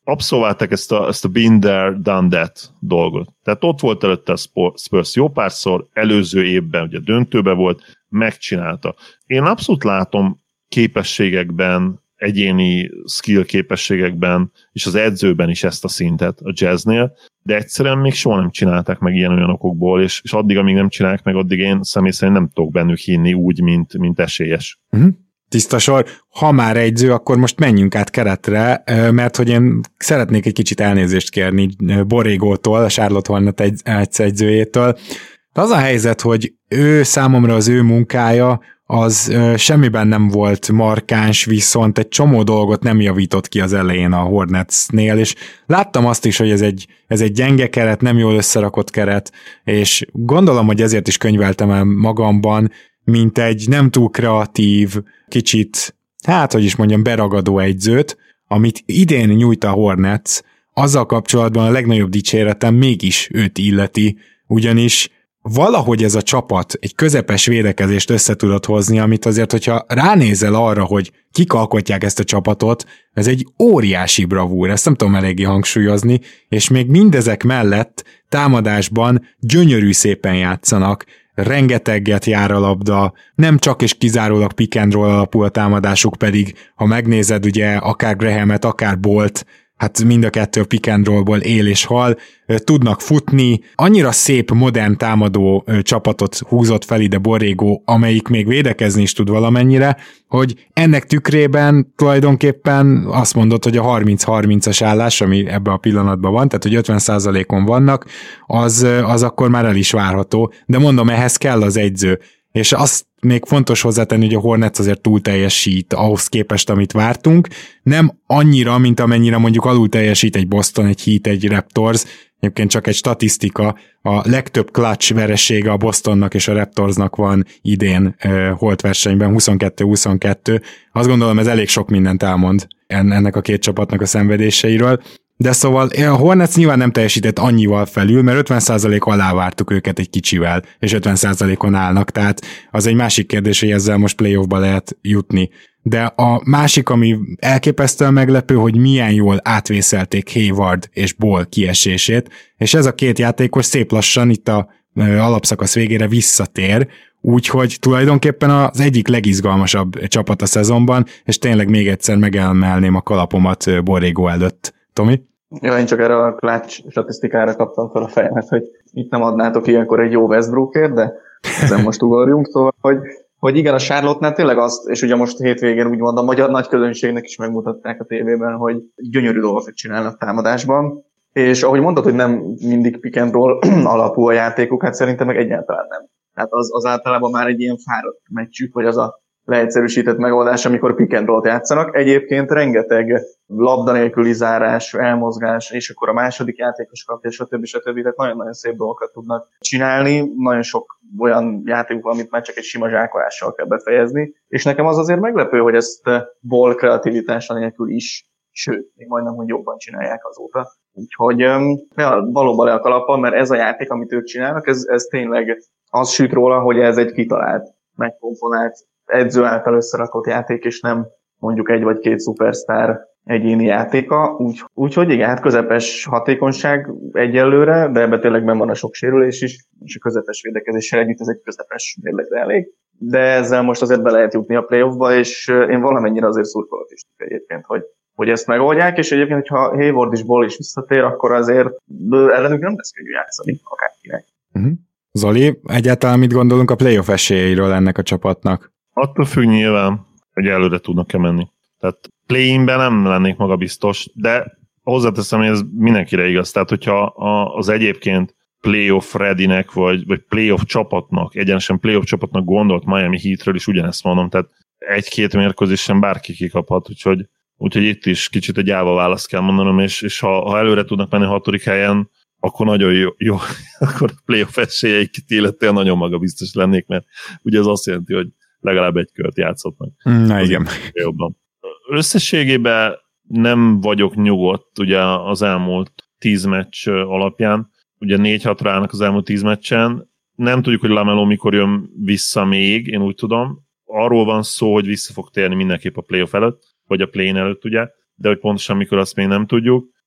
abszolválták ezt a, ezt a been there, done that dolgot. Tehát ott volt előtte a Spurs jó párszor, előző évben ugye döntőbe volt, megcsinálta. Én abszolút látom képességekben, egyéni skill képességekben, és az edzőben is ezt a szintet a Jazznél, de egyszerűen még soha nem csinálták meg ilyen olyan okokból, és, és addig, amíg nem csinálják meg, addig én személy szerint nem tudok bennük hinni úgy, mint, mint esélyes. Uh-huh. Tiszta sor. Ha már egyző, akkor most menjünk át keretre, mert hogy én szeretnék egy kicsit elnézést kérni Borrégótól, a Charlotte Hornet egy, egyzőjétől. De az a helyzet, hogy ő számomra az ő munkája az ö, semmiben nem volt markáns, viszont egy csomó dolgot nem javított ki az elején a Hornetsnél, és láttam azt is, hogy ez egy, ez egy gyenge keret, nem jól összerakott keret, és gondolom, hogy ezért is könyveltem el magamban, mint egy nem túl kreatív, kicsit, hát hogy is mondjam, beragadó egyzőt, amit idén nyújt a Hornets, azzal kapcsolatban a legnagyobb dicséretem mégis őt illeti, ugyanis valahogy ez a csapat egy közepes védekezést össze tudott hozni, amit azért, hogyha ránézel arra, hogy kik alkotják ezt a csapatot, ez egy óriási bravúr, ezt nem tudom eléggé hangsúlyozni, és még mindezek mellett támadásban gyönyörű szépen játszanak, rengeteget jár a labda, nem csak és kizárólag pick and roll alapú a támadásuk, pedig ha megnézed ugye akár Grahamet, akár Bolt, hát mind a kettő pick and rollból él és hal, tudnak futni, annyira szép, modern támadó csapatot húzott fel ide Borrego, amelyik még védekezni is tud valamennyire, hogy ennek tükrében tulajdonképpen azt mondod, hogy a harminc-harmincas állás, ami ebben a pillanatban van, tehát hogy ötven százalékon vannak, az, az akkor már el is várható, de mondom, ehhez kell az egyző. És azt még fontos hozzátenni, hogy a Hornets azért túl teljesít ahhoz képest, amit vártunk. Nem annyira, mint amennyire mondjuk alul teljesít egy Boston, egy Heat, egy Raptors. Egyébként csak egy statisztika. A legtöbb clutch veresége a Bostonnak és a Raptorsnak van idén uh, holt versenyben, huszonkettő huszonkettő. Azt gondolom, ez elég sok mindent elmond ennek a két csapatnak a szenvedéseiről. De szóval a Hornets nyilván nem teljesített annyival felül, mert ötven százalék alá vártuk őket egy kicsivel, és ötven százalékon állnak, tehát az egy másik kérdés, hogy ezzel most playoffba lehet jutni. De a másik, ami elképesztően meglepő, hogy milyen jól átvészelték Hayward és Ball kiesését, és ez a két játékos szép lassan itt a alapszakasz végére visszatér, úgyhogy tulajdonképpen az egyik legizgalmasabb csapat a szezonban, és tényleg még egyszer megemelném a kalapomat Borrego előtt. Tomi? Ja, én csak erre a clutch statisztikára kaptam fel a fejemet, hogy itt nem adnátok ilyenkor egy jó Westbrookért, de ezen most ugorjunk, szóval, hogy, hogy igen, a Charlotte-nál tényleg azt, és ugye most hétvégén úgymond a magyar nagy közönségnek is megmutatták a tévében, hogy gyönyörű dolgokat csinálnak támadásban, és ahogy mondtad, hogy nem mindig pick and roll alapú a játékuk, hát szerintem meg egyáltalán nem. Tehát az, az általában már egy ilyen fáradt meccsük, vagy az a leegyszerűsített megoldás, amikor pick and roll-t játszanak. Egyébként rengeteg labda nélküli zárás, elmozgás, és akkor a második játékos kapja, stb. stb. Tehát nagyon-nagyon szép dolgokat tudnak csinálni. Nagyon sok olyan játék van, amit már csak egy sima zsákolással kell befejezni. És nekem az azért meglepő, hogy ezt Ball kreativitása nélkül is, sőt, még majdnem, hogy jobban csinálják azóta. Úgyhogy ja, valóban le a kalappal, mert ez a játék, amit ők csinálnak, ez, ez tényleg az süt róla, hogy ez egy kitalált, megkomponált, edző által összerakott játék, és nem mondjuk egy vagy két szupersztár egyéni játéka. Úgy, úgyhogy igen, hát közepes hatékonyság egyelőre, de ebben tényleg benn van a sok sérülés is, és a közepes védekezéssel együtt ez egy közepes mérlegre elég. De ezzel most azért be lehet jutni a playoffba, és én valamennyire azért szurkolok is egyébként, hogy, hogy ezt megoldják, és egyébként, hogyha Hayward és Ball is visszatér, akkor azért ellenük nem lesz könnyű játszani akárkinek. Uh-huh. Zoli, egyáltalán mit gondolunk a playoff esélyeiről ennek a csapatnak? Attól függ nyilván, hogy előre tudnak-e menni. Tehát play-inben nem lennék magabiztos, de hozzáteszem, hogy ez mindenkire igaz. Tehát, hogyha az egyébként playoff readynek, vagy, vagy playoff csapatnak, egyenesen playoff csapatnak gondolt Miami Heatről is ugyanezt mondom, tehát egy-két mérkőzésen bárki kikaphat, úgyhogy, úgyhogy itt is kicsit egy álva választ kell mondanom, és, és ha, ha előre tudnak menni a hatodik helyen, akkor nagyon jó, jó akkor a playoff esélyeiket illetően nagyon magabiztos lennék, mert ugye az azt jelenti, hogy legalább egy kört játszhatnak. Na igen. Jobban. Összességében nem vagyok nyugodt ugye az elmúlt tíz meccs alapján. Ugye négy hatra állnak az elmúlt tíz meccsen. Nem tudjuk, hogy LaMelo mikor jön vissza még, én úgy tudom. Arról van szó, hogy vissza fog térni mindenképp a playoff előtt, vagy a play-in előtt, ugye, de hogy pontosan mikor azt még nem tudjuk.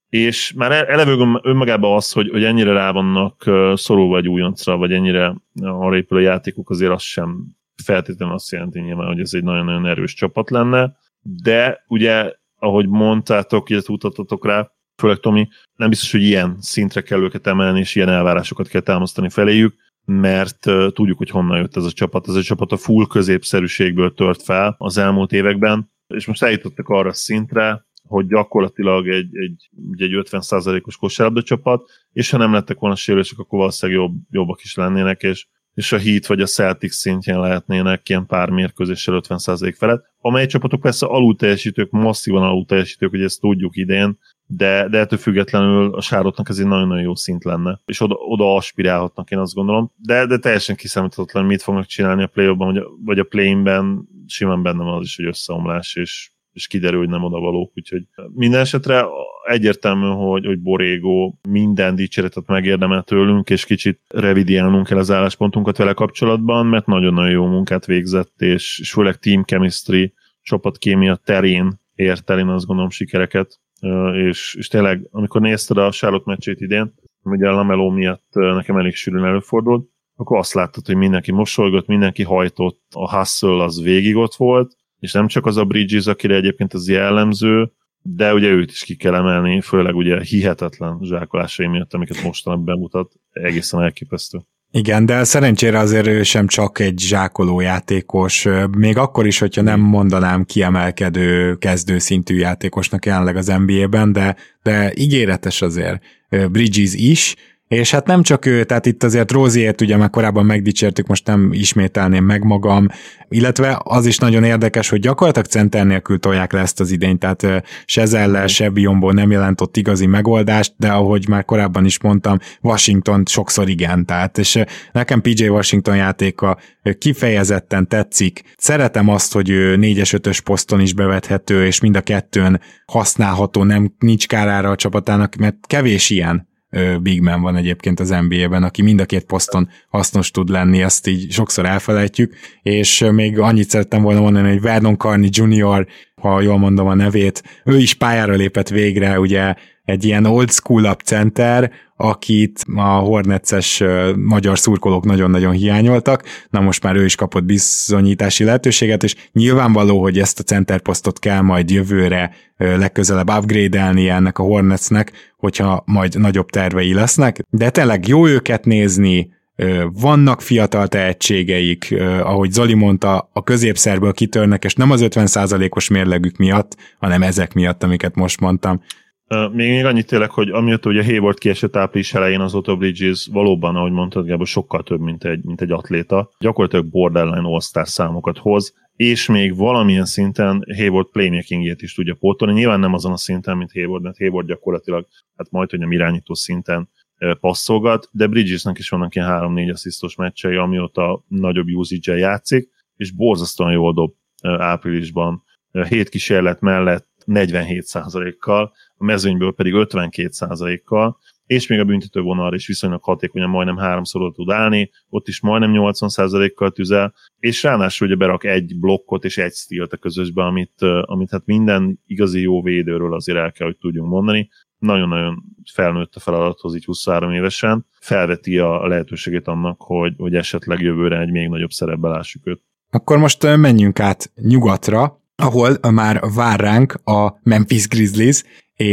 és már eleve önmagában az, hogy, hogy ennyire rá vannak szorulva egy újoncra, vagy ennyire arra épülő játékok, azért az sem feltétlenül azt jelenti nyilván, hogy ez egy nagyon-nagyon erős csapat lenne, de ugye, ahogy mondtátok, illetve mutattatok rá, főleg Tomi, nem biztos, hogy ilyen szintre kell őket emelni, és ilyen elvárásokat kell támasztani feléjük, mert uh, tudjuk, hogy honnan jött ez a csapat. Ez a csapat a full középszerűségből tört fel az elmúlt években, és most eljutottak arra a szintre, hogy gyakorlatilag egy, egy, egy ötven százalékos kosárlabda csapat, és ha nem lettek volna sérülések, akkor valószínűleg jobb, jobbak is lennének, és, és a Heat vagy a Celtics szintjén lehetnének ilyen pár mérkőzéssel ötven százalék felett, amely csapatok persze alulteljesítők, masszívan alulteljesítők, hogy ezt tudjuk idén, de, de ettől függetlenül a Charlotte-nak ez egy nagyon-nagyon jó szint lenne, és oda, oda aspirálhatnak, én azt gondolom, de, de teljesen kiszámíthatatlan, mit fognak csinálni a play-offban, vagy a, vagy a play-inben, simán benne van az is, hogy összeomlás, és, és kiderül, hogy nem odavalók, úgyhogy minden esetre egyértelmű, hogy, hogy Borrego minden dicséretet megérdemel tőlünk, és kicsit revidiálnunk kell az álláspontunkat vele kapcsolatban, mert nagyon-nagyon jó munkát végzett, és, és főleg team chemistry, csapatkémia terén ért el, én azt gondolom, sikereket. És, és tényleg, amikor nézted a Charlotte meccsét idén, ugye a Lamelo miatt nekem elég sűrűn előfordult, akkor azt láttad, hogy mindenki mosolygott, mindenki hajtott, a hustle az végig ott volt, és nem csak az a Bridges, akire egyébként az jellemző, de ugye őt is ki kell emelni, főleg ugye hihetetlen zsákolásai miatt, amiket mostanában bemutat, egészen elképesztő. Igen, de szerencsére azért ő sem csak egy zsákoló játékos, még akkor is, hogyha nem mondanám kiemelkedő kezdőszintű játékosnak jelenleg az en bé á-ben, de, de ígéretes azért Bridges is, és hát nem csak ő, tehát itt azért Roziert ugye már korábban megdicsértük, most nem ismételném meg magam, illetve az is nagyon érdekes, hogy gyakorlatilag center nélkül tolják le ezt az idényt, tehát se Zeller, se Biyombo nem jelent ott igazi megoldást, de ahogy már korábban is mondtam, Washington sokszor igen, tehát és nekem pé jé Washington játéka kifejezetten tetszik. Szeretem azt, hogy ő négyes ötös poszton is bevethető, és mind a kettőn használható, nem nincs kárára a csapatának, mert kevés ilyen big man van egyébként az en bé á-ben, aki mind a két poszton hasznos tud lenni, ezt így sokszor elfelejtjük, és még annyit szerettem volna mondani, hogy Vernon Carney junior, ha jól mondom a nevét, ő is pályára lépett végre, ugye egy ilyen old school-up center, akit a Hornets-es magyar szurkolók nagyon-nagyon hiányoltak, na most már ő is kapott bizonyítási lehetőséget, és nyilvánvaló, hogy ezt a centerposztot kell majd jövőre legközelebb upgrade-elni ennek a Hornetsnek, hogyha majd nagyobb tervei lesznek, de tényleg jó őket nézni, vannak fiatal tehetségeik, ahogy Zoli mondta, a középszerből kitörnek, és nem az ötven százalékos mérlegük miatt, hanem ezek miatt, amiket most mondtam. Még, még annyit tényleg, hogy amiatt ugye Hayward kiesett április elején, azóta Bridges valóban, ahogy mondtad, Gábor, sokkal több, mint egy, mint egy atléta. Gyakorlatilag borderline all-star számokat hoz, és még valamilyen szinten Hayward playmakingjét is tudja pótolni. Nyilván nem azon a szinten, mint Hayward, mert Hayward gyakorlatilag hát majd, hogy nem irányító szinten passzolgat, de Bridgesnek is vannak ilyen három-négy asszisztos meccsei, amióta nagyobb usage-el játszik, és borzasztóan jól dob áprilisban. Hét kísérlet mellett negyvenhét százalékkal, a mezőnyből pedig ötvenkét százalékkal, és még a büntetővonalra is viszonylag hatékonyan majdnem háromszor tud állni, ott is majdnem nyolcvan százalékkal tüzel, és ráadásul ugye berak egy blokkot és egy stílt a közösbe, amit, amit hát minden igazi jó védőről azért el kell, hogy tudjunk mondani. Nagyon-nagyon felnőtt a feladathoz így huszonhárom évesen, felveti a lehetőségét annak, hogy, hogy esetleg jövőre egy még nagyobb szerepbe lássuk őt. Akkor most menjünk át nyugatra, ahol már vár ránk a Memphis Grizzlies,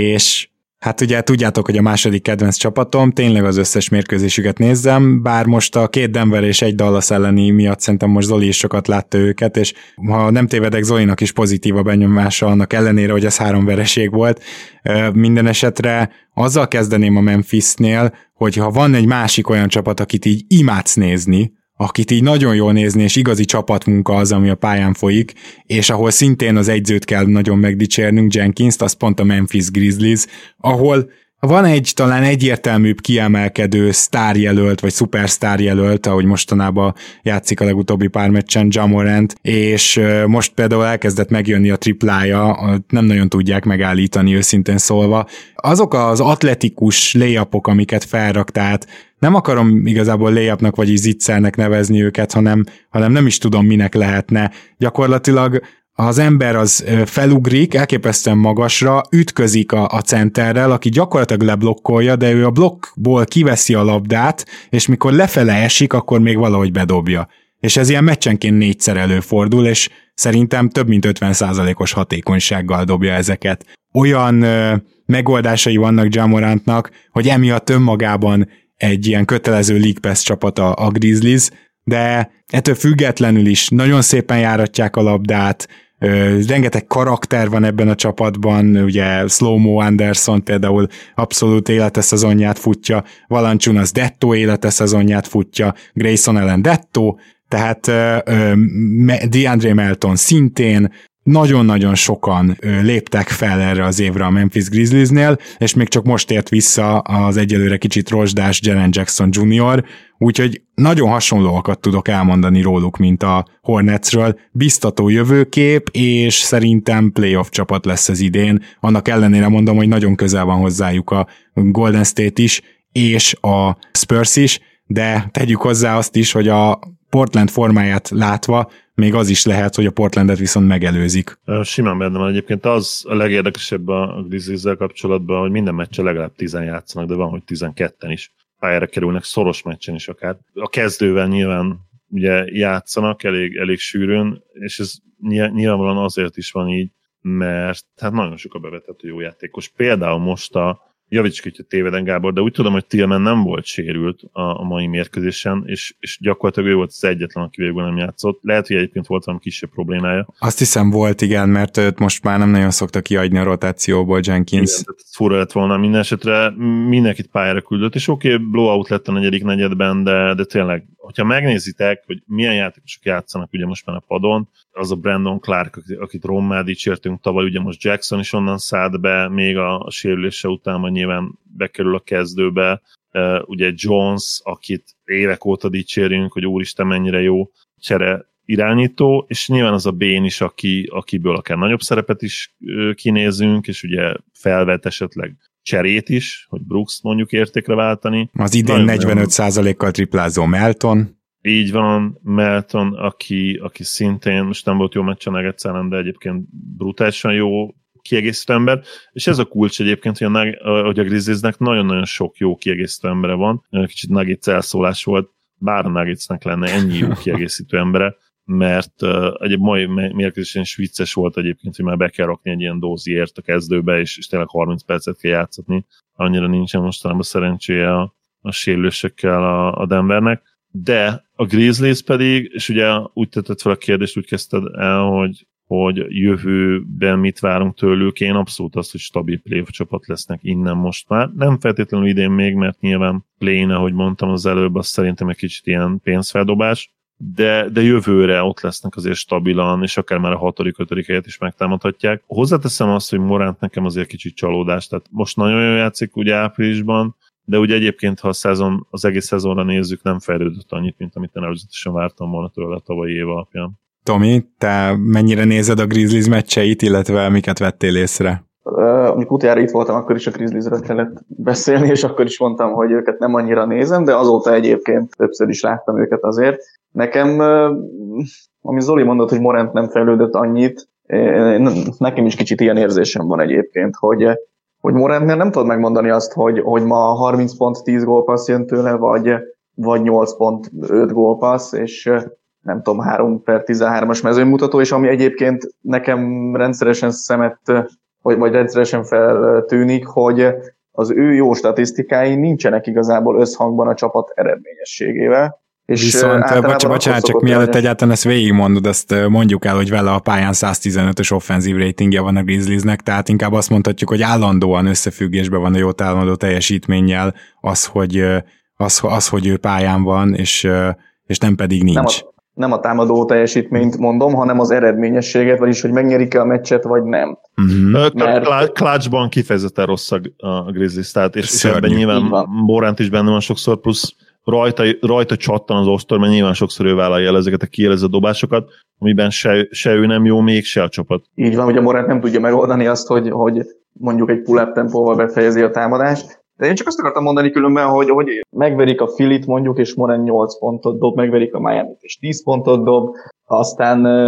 és hát ugye tudjátok, hogy a második kedvenc csapatom, tényleg az összes mérkőzésüket nézzem, bár most a két Denver és egy Dallas elleni miatt szerintem most Zoli is sokat látta őket, és ha nem tévedek, Zolinak is pozitív a benyomása annak ellenére, hogy ez három vereség volt. Minden esetre azzal kezdeném a Memphisnél, hogy ha van egy másik olyan csapat, akit így imádsz nézni, akit így nagyon jól nézni, és igazi csapatmunka az, ami a pályán folyik, és ahol szintén az egyzőt kell nagyon megdicsérnünk, Jenkins-t, az pont a Memphis Grizzlies, ahol van egy talán egyértelműbb kiemelkedő sztárjelölt, vagy szupersztárjelölt, ahogy mostanában játszik a legutóbbi pár meccsen, Ja Morant, és most például elkezdett megjönni a triplája, nem nagyon tudják megállítani őszintén szólva. Azok az atletikus layupok, amiket felrak, tehát nem akarom igazából layupnak vagy zicsernek nevezni őket, hanem, hanem nem is tudom, minek lehetne. Gyakorlatilag az ember az felugrik elképesztően magasra, ütközik a, a centerrel, aki gyakorlatilag leblokkolja, de ő a blokkból kiveszi a labdát, és mikor lefele esik, akkor még valahogy bedobja. És ez ilyen meccsenként négyszer előfordul, és szerintem több mint ötven százalékos hatékonysággal dobja ezeket. Olyan ö, megoldásai vannak Ja Morantnak, hogy emiatt önmagában egy ilyen kötelező League Pass csapata a Grizzlies, de ettől függetlenül is nagyon szépen járatják a labdát, ö, rengeteg karakter van ebben a csapatban, ugye Slow-Mo Anderson például abszolút életeszezonját futja, Valanciunas Detto életeszezonját futja, Grayson Allen Detto, tehát ö, ö, DeAndre Melton szintén, nagyon-nagyon sokan ö, léptek fel erre az évre a Memphis Grizzliesnél, és még csak most ért vissza az egyelőre kicsit rozsdás Jaren Jackson junior, úgyhogy nagyon hasonlóakat tudok elmondani róluk, mint a Hornetsről. Biztató jövőkép, és szerintem playoff csapat lesz az idén. Annak ellenére mondom, hogy nagyon közel van hozzájuk a Golden State is, és a Spurs is, de tegyük hozzá azt is, hogy a Portland formáját látva még az is lehet, hogy a Portlandet viszont megelőzik. Simán benne van. Egyébként az a legérdekesebb a Grizzlies-zel kapcsolatban, hogy minden meccsen legalább tízen játszanak, de van, hogy tizenketten is pályára kerülnek, szoros meccsen is akár. A kezdővel nyilván ugye játszanak elég, elég sűrűn, és ez nyilvánvalóan azért is van így, mert hát nagyon sok a bevethető jó játékos. Például most a javíts ki, hogy téveden, Gábor, de úgy tudom, hogy Tillman nem volt sérült a, a mai mérkőzésen, és, és gyakorlatilag ő volt az egyetlen, aki végül nem játszott. Lehet, hogy egyébként volt valami kisebb problémája. Azt hiszem volt, igen, mert őt most már nem nagyon szokta kiadni a rotációból Jenkins. Igen, fura lett volna minden esetre, mindenkit pályára küldött, és oké, okay, blowout lett a negyedik negyedben, de, de tényleg, hogyha megnézitek, hogy milyen játékosok játszanak ugye most már a padon, az a Brandon Clark, akit rommá dicsértünk tavaly, ugye most Jackson is onnan szállt be, még a, a sérülése után majd nyilván bekerül a kezdőbe, uh, ugye Jones, akit évek óta dicsérünk, hogy úristen mennyire jó csere irányító, és nyilván az a Bane is, aki, akiből akár nagyobb szerepet is uh, kinézünk, és ugye felvet esetleg cserét is, hogy Brooks mondjuk értékre váltani. Az idén negyvenöt százalékkal triplázó Melton. Így van, Melton, aki, aki szintén, most nem volt jó meccsen egyszer, de egyébként brutálisan jó kiegészítő ember, és ez a kulcs egyébként, hogy a, hogy a Grizzliesnek nagyon-nagyon sok jó kiegészítő embere van, kicsit Nuggets elszólás volt, bár a Nuggetsnek lenne ennyi jó kiegészítő embere, mert uh, egy mai mérkőzésen is vicces volt egyébként, hogy már be kell rakni egy ilyen dóziért a kezdőbe, és, és tényleg harminc percet kell játszatni, annyira nincsen mostanában szerencséje a, a sérülésekkel a, a Denvernek, de a Grizzlies pedig, és ugye úgy tetted fel a kérdést, úgy kezdted el, hogy, hogy jövőben mit várunk tőlük, én abszolút azt, hogy stabil playoff csapat lesznek innen most már. Nem feltétlenül idén még, mert nyilván play-n, ahogy mondtam az előbb, az szerintem egy kicsit ilyen pénzfeldobás, de, de jövőre ott lesznek azért stabilan, és akár már a hatodik, ötödik helyet is megtámadhatják. Hozzáteszem azt, hogy Morant nekem azért kicsit csalódás, tehát most nagyon jól játszik ugye áprilisban, de ugye egyébként, ha a szezon, az egész szezonra nézzük, nem fejlődött annyit, mint amit én előzetesen vártam volna tőle a tavalyi év alapján. Tomi, te mennyire nézed a Grizzlies meccseit, illetve miket vettél észre? Uh, amikor utoljára itt voltam, akkor is a Grizzliesről kellett beszélni, és akkor is mondtam, hogy őket nem annyira nézem, de azóta egyébként többször is láttam őket azért. Nekem, uh, ami Zoli mondott, hogy Morant nem fejlődött annyit, nekem is kicsit ilyen érzésem van egyébként, hogy hogy Morantnél nem tudod megmondani azt, hogy, hogy ma harminc pont tíz gólpassz jön tőle, vagy, vagy nyolc pont öt gólpassz, és nem tudom, három per tizenhármas mezőnymutató, és ami egyébként nekem rendszeresen szemet, vagy, vagy rendszeresen feltűnik, hogy az ő jó statisztikái nincsenek igazából összhangban a csapat eredményességével. És viszont, bocs, bocsánat, csak mielőtt egyáltalán ezt végigmondod, azt mondjuk el, hogy vele a pályán száz tizenötös offenzív ratingje van a Grizzliesnek, tehát inkább azt mondhatjuk, hogy állandóan összefüggésben van a jó támadó teljesítménnyel az, hogy, az, az, hogy ő pályán van, és, és nem pedig nincs. Nem a, nem a támadó teljesítményt mondom, hanem az eredményességet, vagyis, hogy megnyerik-e a meccset, vagy nem. Uh-huh. Mert... Clutchban kifejezetten rossz a Grizzlies, tehát és, és ebben nyilván Morant is benne van sokszor, plusz Rajta, rajta csattan az osztor, mert nyilván sokszor ő vállalja el ezeket a kielezett dobásokat, amiben se, se ő nem jó, még se a csapat. Így van, ugye Morant nem tudja megoldani azt, hogy, hogy mondjuk egy pull-up tempóval befejezi a támadást. De én csak azt akartam mondani különben, hogy, hogy megverik a Philit mondjuk, és Morant nyolc pontot dob, megverik a Miamit, és tíz pontot dob, aztán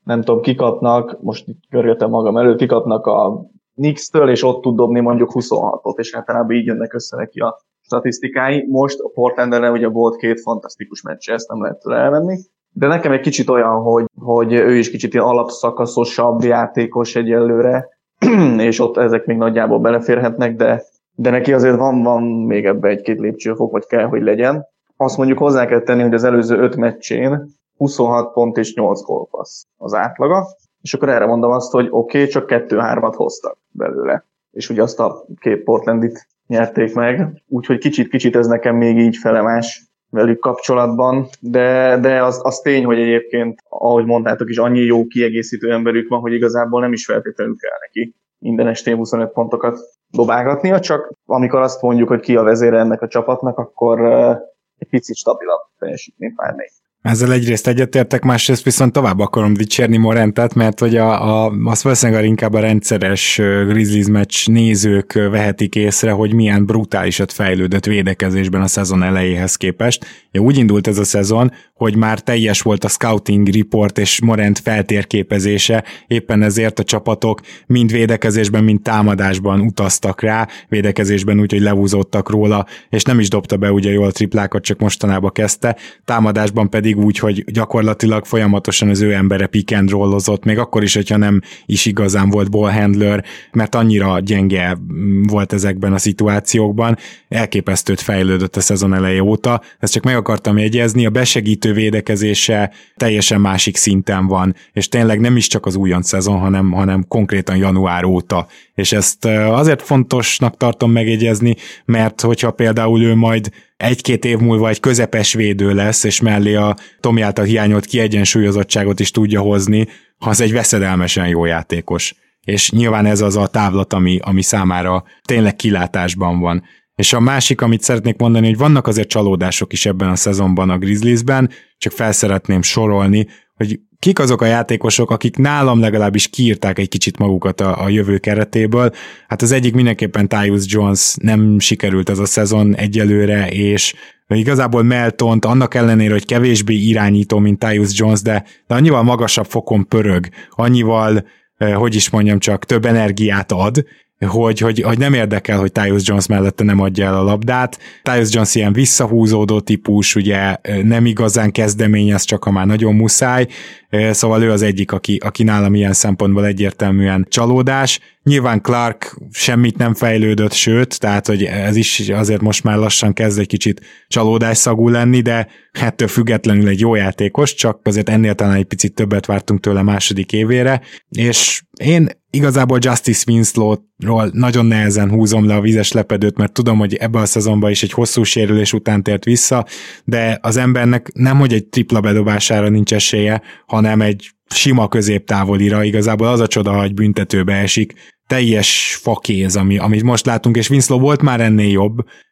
nem tudom, kikapnak, most itt görgetem magam elő, kikapnak a Knicks-től, és ott tud dobni mondjuk huszonhatot, és általában így jönnek össze neki a statisztikái. Most a Portland ellen ugye volt két fantasztikus meccs, ezt nem lehet tőle elvenni, de nekem egy kicsit olyan, hogy, hogy ő is kicsit ilyen alapszakaszosabb játékos egyelőre, és ott ezek még nagyjából beleférhetnek, de, de neki azért van, van még ebbe egy-két lépcsőfok, vagy kell, hogy legyen. Azt mondjuk hozzá kell tenni, hogy az előző öt meccsén huszonhat pont és nyolc gólpassz az átlaga, és akkor erre mondom azt, hogy oké, okay, csak kettő-hármat hoztak belőle. És ugye azt a két Portlandit nyerték meg, úgyhogy kicsit-kicsit ez nekem még így felemás velük kapcsolatban, de, de az, az tény, hogy egyébként, ahogy mondtátok is, annyi jó kiegészítő emberük van, hogy igazából nem is feltétlenül kell neki minden estén huszonöt pontokat dobálgatnia, csak amikor azt mondjuk, hogy ki a vezére ennek a csapatnak, akkor uh, egy picit stabilabb teljesítményt várnék. Ezzel egyrészt egyetértek, másrészt viszont tovább akarom dicsérni Morantet, mert hogy a, a, azt valószínűleg inkább a rendszeres Grizzlies meccs nézők vehetik észre, hogy milyen brutálisat fejlődött védekezésben a szezon elejéhez képest. Ja, úgy indult ez a szezon, hogy már teljes volt a scouting report és Morant feltérképezése, éppen ezért a csapatok mind védekezésben, mind támadásban utaztak rá, védekezésben úgy, hogy lehúzódtak róla, és nem is dobta be ugye jól a triplákat, csak mostanában kezdte, támadásban pedig úgy, hogy gyakorlatilag folyamatosan az ő embere pick and rollozott, még akkor is, hogyha nem is igazán volt ball handler, mert annyira gyenge volt ezekben a szituációkban, elképesztőt fejlődött a szezon eleje óta, ezt csak meg akartam jegyezni, a besegítő védekezése teljesen másik szinten van, és tényleg nem is csak az újonc szezon, hanem, hanem konkrétan január óta, és ezt azért fontosnak tartom megjegyezni, mert hogyha például ő majd egy-két év múlva egy közepes védő lesz, és mellé a Tomi által hiányolt kiegyensúlyozottságot is tudja hozni, az egy veszedelmesen jó játékos. És nyilván ez az a távlat, ami, ami számára tényleg kilátásban van. És a másik, amit szeretnék mondani, hogy vannak azért csalódások is ebben a szezonban a Grizzliesben, csak felszeretném sorolni, hogy kik azok a játékosok, akik nálam legalábbis kiírták egy kicsit magukat a, a jövő keretéből. Hát az egyik mindenképpen Tyus Jones, nem sikerült ez a szezon egyelőre, és igazából Meltont, annak ellenére, hogy kevésbé irányító, mint Tyus Jones, de, de annyival magasabb fokon pörög, annyival, eh, hogy is mondjam, csak több energiát ad, Hogy, hogy, hogy nem érdekel, hogy Tyus Jones mellette nem adja el a labdát. Tyus Jones ilyen visszahúzódó típus, ugye nem igazán kezdeményez, csak ha már nagyon muszáj, szóval ő az egyik, aki, aki nálam ilyen szempontból egyértelműen csalódás. Nyilván Clark semmit nem fejlődött, sőt, tehát hogy ez is azért most már lassan kezd egy kicsit csalódásszagú lenni, de ettől függetlenül egy jó játékos, csak azért ennél talán egy picit többet vártunk tőle második évére, és én igazából Justice Winslow-ról nagyon nehezen húzom le a vízes lepedőt, mert tudom, hogy ebben a szezonban is egy hosszú sérülés után tért vissza, de az embernek nem, hogy egy tripla bedobására nincs esélye, hanem egy sima középtávolira, igazából az a csoda, hogy büntetőbe esik, teljes fakéz, ami, amit most látunk, és Winslow volt már ennél jobb,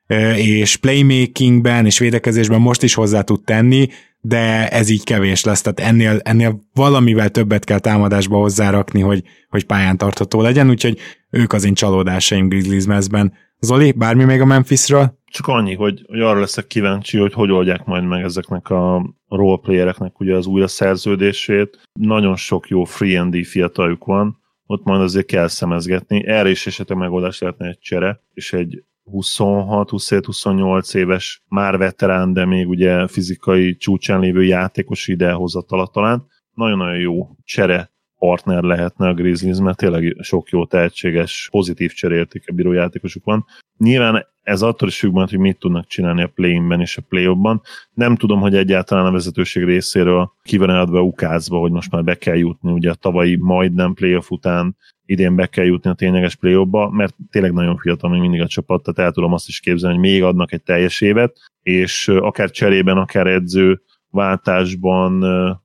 és playmakingben és védekezésben most is hozzá tud tenni, de ez így kevés lesz, tehát ennél, ennél valamivel többet kell támadásba hozzárakni, hogy, hogy pályán tartható legyen, úgyhogy ők az én csalódásaim Grizzlies mezben. Zoli, bármi még a Memphisről? Csak annyi, hogy, hogy arra leszek kíváncsi, hogy hogy oldják majd meg ezeknek a roleplayereknek ugye az újra szerződését. Nagyon sok jó free and D fiataljuk van, ott majd azért kell szemezgetni. Erre is esetleg megoldás lehetne egy csere, és egy huszonhat huszonhét huszonnyolc éves, már veterán, de még ugye fizikai csúcsán lévő játékos idehozatala talán. Nagyon-nagyon jó csere partner lehetne a Grizzlies, mert tényleg sok jó tehetséges, pozitív cserértéke bíró játékosuk van. Nyilván ez attól is függ majd, hogy mit tudnak csinálni a play-inben és a play-offban. Nem tudom, hogy egyáltalán a vezetőség részéről ki van adva ukázba, hogy most már be kell jutni, ugye a tavalyi majdnem play-off után idén be kell jutni a tényleges play-offba, mert tényleg nagyon fiatal még mindig a csapat, tehát el tudom azt is képzelni, hogy még adnak egy teljes évet, és akár cserében, akár edző váltásban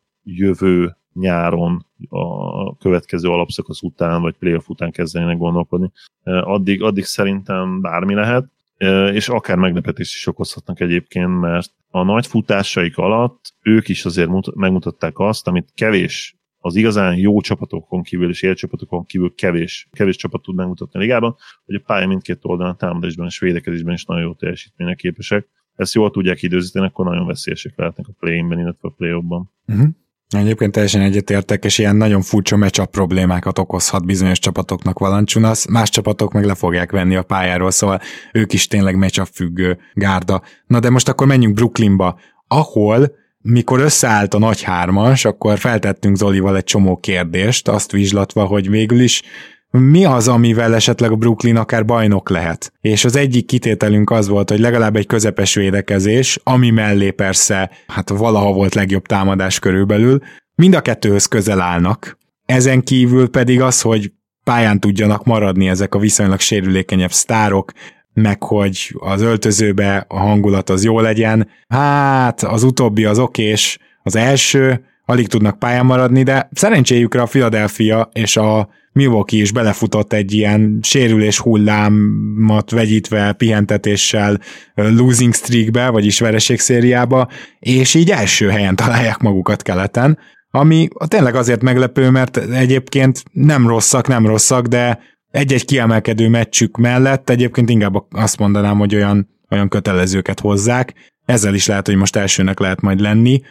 jövő nyáron a következő alapszakasz után, vagy playoff után kezdenének gondolkodni. Addig, addig szerintem bármi lehet, és akár meglepetést is okozhatnak egyébként, mert a nagy futásaik alatt ők is azért megmutatták azt, amit kevés, az igazán jó csapatokon kívül és élcsapatokon kívül kevés, kevés csapat tud megmutatni a ligában, hogy a pálya mindkét oldalán támadásban és védekezésben is nagyon jó teljesítménynek képesek. Ezt jól tudják időzíteni, akkor nagyon veszélyesek lehetnek a play-inben, illetve a play-offban. Uh-huh. Egyébként teljesen egyetértek, és ilyen nagyon furcsa matchup problémákat okozhat bizonyos csapatoknak Valanciunas, más csapatok meg le fogják venni a pályáról, szóval ők is tényleg matchup függő gárda. Na de most akkor menjünk Brooklynba, ahol mikor összeállt a nagy hármas, akkor feltettünk Zolival egy csomó kérdést, azt vizslatva, hogy végül is mi az, amivel esetleg a Brooklyn akár bajnok lehet. És az egyik kitételünk az volt, hogy legalább egy közepes védekezés, ami mellé persze, hát valaha volt legjobb támadás körülbelül, mind a kettőhöz közel állnak. Ezen kívül pedig az, hogy pályán tudjanak maradni ezek a viszonylag sérülékenyebb sztárok, meg hogy az öltözőbe a hangulat az jó legyen. Hát az utóbbi az okés, az első, alig tudnak pályán maradni, de szerencséjükre a Philadelphia és a Milwaukee is belefutott egy ilyen sérülés hullámat vegyítve, pihentetéssel losing streakbe, vagyis vereségszériába, és így első helyen találják magukat keleten, ami tényleg azért meglepő, mert egyébként nem rosszak, nem rosszak, de egy-egy kiemelkedő meccsük mellett egyébként inkább azt mondanám, hogy olyan, olyan kötelezőket hozzák, ezzel is lehet, hogy most elsőnek lehet majd lenni,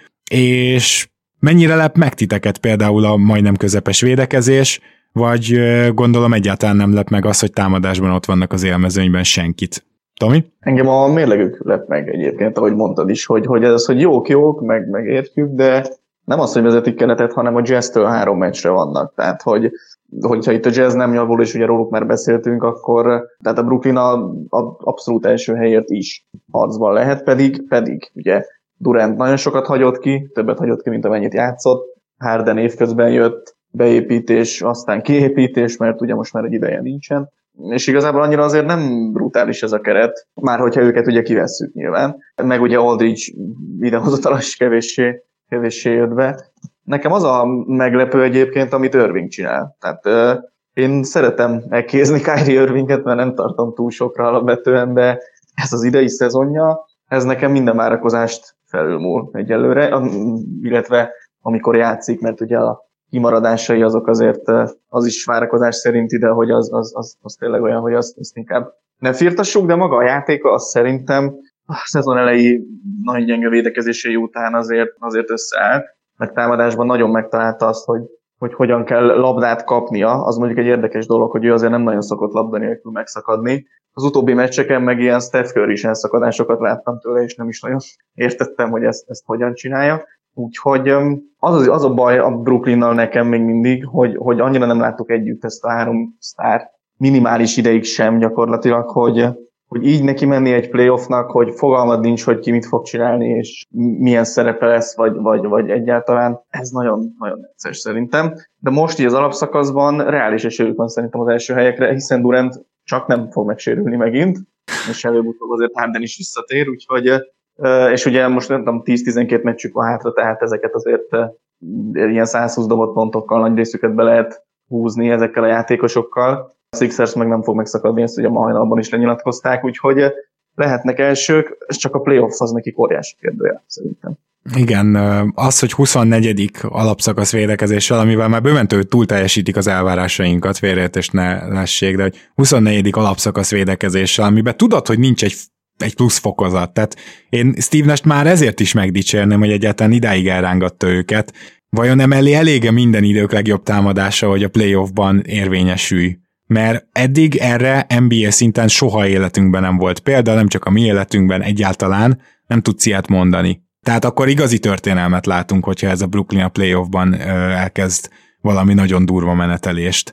és mennyire lep meg titeket például a majdnem közepes védekezés, vagy gondolom egyáltalán nem lep meg az, hogy támadásban ott vannak az élmezőnyben senkit. Tomi? Engem a mérlegük lep meg egyébként, ahogy mondtad is, hogy, hogy ez az, hogy jók-jók, meg, meg értjük, de nem az, hogy vezetik keletet, hanem a Jazz-től három meccsre vannak. Tehát, hogy, hogyha itt a Jazz nem javul, és ugye róluk már beszéltünk, akkor tehát a Brooklyn a, a abszolút első helyért is harcban lehet, pedig, pedig ugye Durant nagyon sokat hagyott ki, többet hagyott ki, mint amennyit játszott, Harden évközben jött, beépítés, aztán kiépítés, mert ugye most már egy ideje nincsen, és igazából annyira azért nem brutális ez a keret, már hogyha őket ugye kivesszük nyilván, meg ugye Aldridge idehozatal is kevéssé, kevéssé jött be. Nekem az a meglepő egyébként, amit Irving csinál. Tehát euh, én szeretem megkézni Kyrie Irvinget, mert nem tartom túl sokra alapvetően, de ez az idei szezonja, ez nekem minden várakozást felülmúl egyelőre, illetve amikor játszik, mert ugye a kimaradásai azok azért az is várakozás szerint ide, hogy az, az, az, az tényleg olyan, hogy azt, azt inkább ne firtassuk, de maga a játéka az szerintem a szezon elejé nagy gyenge védekezései után azért, azért összeállt, meg támadásban nagyon megtalálta azt, hogy, hogy hogyan kell labdát kapnia, az mondjuk egy érdekes dolog, hogy ő azért nem nagyon szokott labda nélkül megszakadni. Az utóbbi meccseken meg ilyen Steph Curry-s elszakadásokat láttam tőle, és nem is nagyon értettem, hogy ezt, ezt hogyan csinálja. Úgyhogy az, az a baj a Brooklynnal nekem még mindig, hogy, hogy annyira nem láttuk együtt ezt a három sztár minimális ideig sem gyakorlatilag, hogy, hogy így neki menni egy playoffnak, hogy fogalmad nincs, hogy ki mit fog csinálni, és milyen szerepe lesz, vagy, vagy, vagy egyáltalán. Ez nagyon, nagyon necces szerintem. De most így az alapszakaszban reális esélyük van szerintem az első helyekre, hiszen Durant csak nem fog megsérülni megint, és előbb-utóbb azért Harden is visszatér, úgyhogy és ugye most nem tudom, tíz-tizenkét meccsük van hátra, tehát ezeket azért ilyen százhúsz dobott pontokkal nagy részüket be lehet húzni ezekkel a játékosokkal. A Sixers meg nem fog megszakadni, ezt ugye ma hajnalban is lenyilatkozták, úgyhogy lehetnek elsők, és csak a playoff az neki óriási kérdője, szerintem. Igen, az, hogy huszonnegyedik alapszakasz védekezéssel, amivel már bőven túl teljesítik az elvárásainkat, félreértést ne lessék, de hogy huszonnegyedik alapszakasz védekezéssel, amiben tudod, hogy nincs egy egy plusz fokozat. Tehát én Steve Nash már ezért is megdicsérném, hogy egyáltalán idáig elrángatta őket. Vajon emellé elége minden idők legjobb támadása, hogy a playoffban érvényesülj? Mert eddig erre en bé á szinten soha életünkben nem volt példa, nem csak a mi életünkben egyáltalán nem tudsz ilyet mondani. Tehát akkor igazi történelmet látunk, hogyha ez a Brooklyn a playoffban ö, elkezd valami nagyon durva menetelést.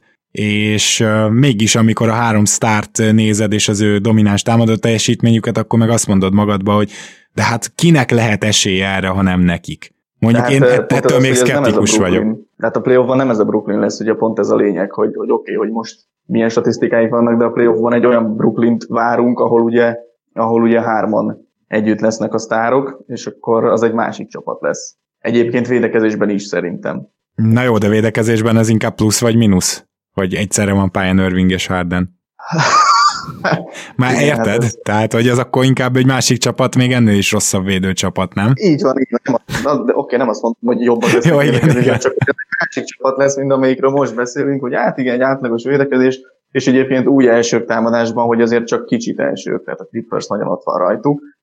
És uh, mégis amikor a három sztárt nézed, és az ő domináns támadó teljesítményüket, akkor meg azt mondod magadba, hogy de hát kinek lehet esélye erre, ha nem nekik. Mondjuk hát, én ett, ettől az, még szkeptikus vagyok. Tehát a playoffban nem ez a Brooklyn lesz, ugye pont ez a lényeg, hogy, hogy oké, okay, hogy most milyen statisztikáik vannak, de a playoffban egy olyan Brooklynt várunk, ahol ugye, ahol ugye hárman együtt lesznek a sztárok, és akkor az egy másik csapat lesz. Egyébként védekezésben is szerintem. Na jó, de védekezésben ez inkább plusz vagy mínusz? Vagy egyszerre van pályán Irving és Harden. Már igen, érted? Hát ez... Tehát, hogy ez akkor inkább egy másik csapat, még ennél is rosszabb védőcsapat, nem? Így van, így van. Nem, de oké, nem azt mondtam, hogy jobb az összevédekezés, csak egy másik csapat lesz, mint amelyikről most beszélünk, hogy hát igen, egy átlagos védekezés, és egyébként úgy elsők támadásban, hogy azért csak kicsit elsők, tehát a Clippers nagyon ott van rajtuk.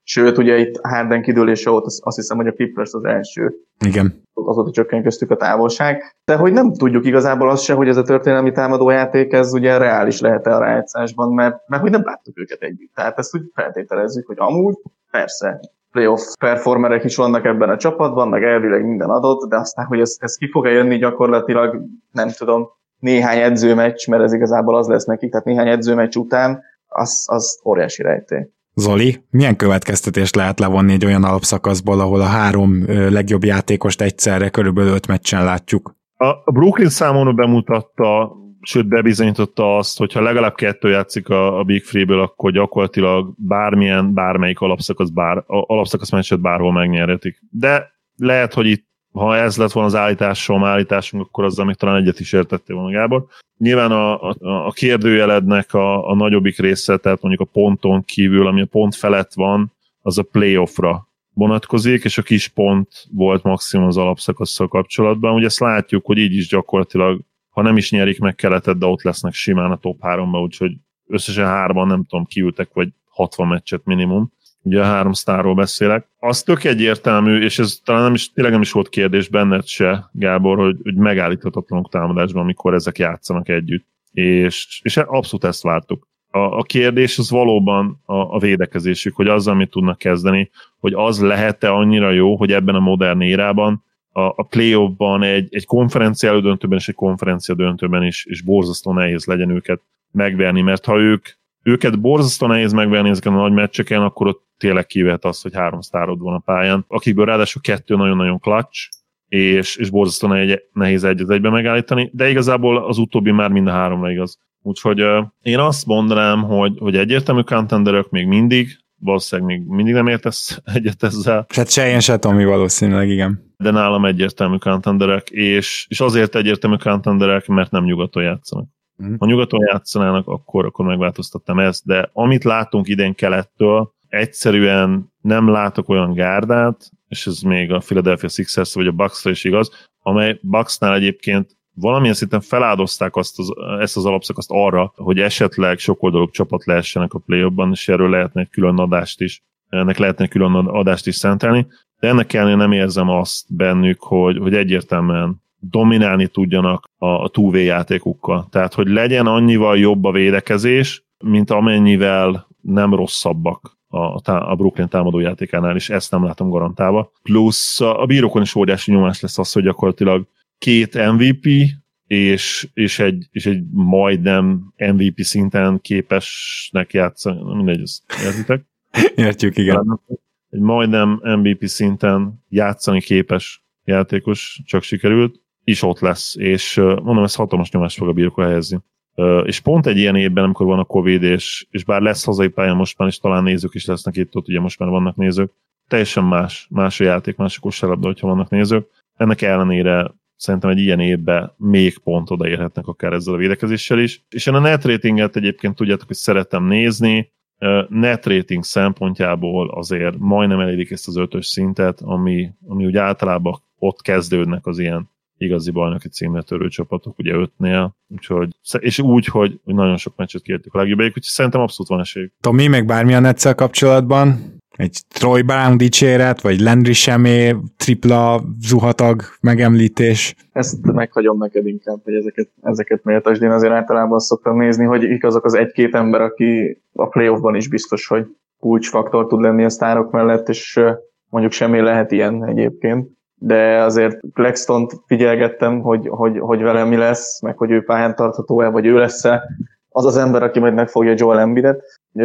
Sőt, ugye itt Harden kidőlése volt, azt hiszem, hogy a Clippers az első. Igen. Azóta csökken köztük a távolság. De hogy nem tudjuk igazából azt se, hogy ez a történelmi támadójáték, ez ugye reális lehet-e a rájátszásban, mert, mert hogy nem láttuk őket együtt. Tehát ezt úgy feltételezzük, hogy amúgy persze playoff performerek is vannak ebben a csapatban, meg elvileg minden adott, de aztán, hogy ez, ez ki fog jönni gyakorlatilag, nem tudom, néhány edzőmeccs, mert ez igazából az lesz nekik, tehát néhány edzőmeccs után, az, az óriási rejtély. Zoli, milyen következtetést lehet levonni egy olyan alapszakaszból, ahol a három legjobb játékost egyszerre körülbelül öt meccsen látjuk? A Brooklyn számomra bemutatta, sőt bebizonyította azt, hogyha legalább kettő játszik a, a Big Three-ből, akkor gyakorlatilag bármilyen, bármelyik alapszakasz, bár, alapszakasz meccset bárhol megnyerhetik. De lehet, hogy itt, ha ez lett volna az állításom, állításunk, akkor azzal még talán egyet is értettél volna, Gábor. Nyilván a, a, a kérdőjelednek a, a nagyobbik része, tehát mondjuk a ponton kívül, ami a pont felett van, az a playoffra vonatkozik, és a kis pont volt maximum az alapszakasszal kapcsolatban. Ugye ezt látjuk, hogy így is gyakorlatilag, ha nem is nyerik meg Keletet, de ott lesznek simán a top háromba, úgyhogy összesen hárman, nem tudom, kiültek, vagy hatvan meccset minimum. Ugye a három sztárról beszélek. Az tök egyértelmű, és ez talán nem is, tényleg nem is volt kérdés benned se, Gábor, hogy, hogy megállíthatatlanok támadásban, amikor ezek játszanak együtt. És, és abszolút ezt vártuk. A, a kérdés az valóban a, a védekezésük, hogy azzal mit tudnak kezdeni, hogy az lehet-e annyira jó, hogy ebben a modern érában a, a play-offban egy, egy konferencia elődöntőben és egy konferencia döntőben is, és borzasztó nehéz legyen őket megverni, mert ha ők őket borzasztó nehéz megverni ezeken a nagy meccseken, akkor ott tényleg kivehet az, hogy három sztárod van a pályán, akikből ráadásul kettő nagyon-nagyon clutch, és, és borzasztó nehéz egyet egyben megállítani, de igazából az utóbbi már mind a háromra igaz. Úgyhogy uh, én azt mondanám, hogy, hogy egyértelmű contenderök még mindig, valószínűleg még mindig nem értesz egyet ezzel. Hát se én, se Tomi valószínűleg, igen. De nálam egyértelmű contenderek, és, és azért egyértelmű contenderek, mert nem nyugaton játszanak. Mm. Ha nyugaton játszanának, akkor, akkor megváltoztattam ezt, de amit látunk idén kelettől, egyszerűen nem látok olyan gárdát, és ez még a Philadelphia Sixers vagy a Bucksra is igaz, amely Bucksnál egyébként valamilyen szinten feláldozták azt az, ezt az alapszakaszt arra, hogy esetleg sokoldalú csapat lehessenek a play-offban, és erről lehetne egy külön adást is, ennek lehetne egy külön adást is szentelni, de ennek ellenére nem érzem azt bennük, hogy, hogy egyértelműen dominálni tudjanak a, a two way játékukkal. Tehát, hogy legyen annyival jobb a védekezés, mint amennyivel nem rosszabbak a, a Brooklyn támadójátékánál, és ezt nem látom garantálva. Plusz a bírókon is óriási nyomás lesz az, hogy gyakorlatilag két em vé pé és, és, egy, és egy majdnem em vé pé szinten képesnek játszani, mindegy, ezt értitek? Értjük, igen. Egy majdnem em vé pé szinten játszani képes játékos csak sikerült, is ott lesz, és mondom, ez hatalmas nyomást fog a bírókra helyezni. És pont egy ilyen évben, amikor van a Covid, és, és bár lesz hazai pályán most már, és talán nézők is lesznek itt, ott ugye most már vannak nézők, teljesen más, más a játék, más a kosárlabda, hogyha vannak nézők. Ennek ellenére szerintem egy ilyen évben még pont odaérhetnek akár ezzel a védekezéssel is. És én a net ratinget egyébként tudjátok, hogy szeretem nézni, net rating szempontjából azért majdnem elérik ezt az ötös szintet, ami, ami úgy általában ott kezdődnek az ilyen igazi bajnoki címre törő csapatok, ugye ötnél, úgyhogy, és úgy, hogy, hogy nagyon sok meccset kértük a legjobbék, úgyhogy szerintem abszolút van esély. Tomi, még bármilyen netszel kapcsolatban? Egy Troy Brown dicséret, vagy Landry Semé, tripla zuhatag megemlítés? Ezt meghagyom neked inkább, hogy ezeket, ezeket méltasd. Én azért általában szoktam nézni, hogy kik azok az egy-két ember, aki a playoffban is biztos, hogy kulcsfaktor tud lenni a sztárok mellett, és mondjuk Semé lehet ilyen egyébként. De azért Claxtont figyelgettem, hogy, hogy, hogy vele mi lesz, meg hogy ő pályán tartható-e, vagy ő lesz-e az az ember, aki majd megfogja Joel Embiidet,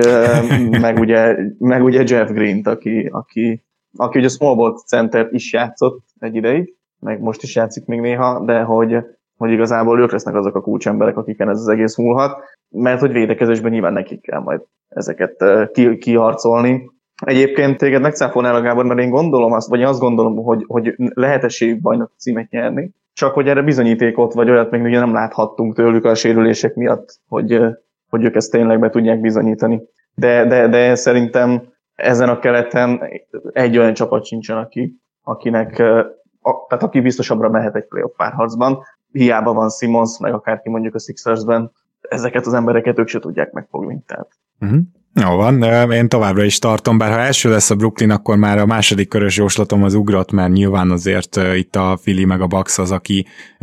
meg ugye, meg ugye Jeff Green-t, aki, aki, aki ugye small ball center is játszott egy ideig, meg most is játszik még néha, de hogy, hogy igazából ők lesznek azok a kulcsemberek, akiken ez az egész múlhat, mert hogy védekezésben nyilván nekik kell majd ezeket ki, kiharcolni. Egyébként téged megcáfolnál, Gábor, mert én gondolom azt, vagy én azt gondolom, hogy, hogy lehet esélyük bajnoki címet nyerni, csak hogy erre bizonyítékot, vagy olyat még ugye nem láthattunk tőlük a sérülések miatt, hogy, hogy ők ezt tényleg be tudják bizonyítani. De, de, de szerintem ezen a keleten egy olyan csapat sincsen, aki, akinek, a, tehát aki biztosabbra mehet egy playoff párharcban. Hiába van Simmons, meg akárki mondjuk a Sixersben, ezeket az embereket ők se tudják megfogni. Tehát. Uh-huh. Jó van, én továbbra is tartom, bár ha első lesz a Brooklyn, akkor már a második körös jóslatom az ugrott, mert nyilván azért itt a Philly meg a Bucks az, aki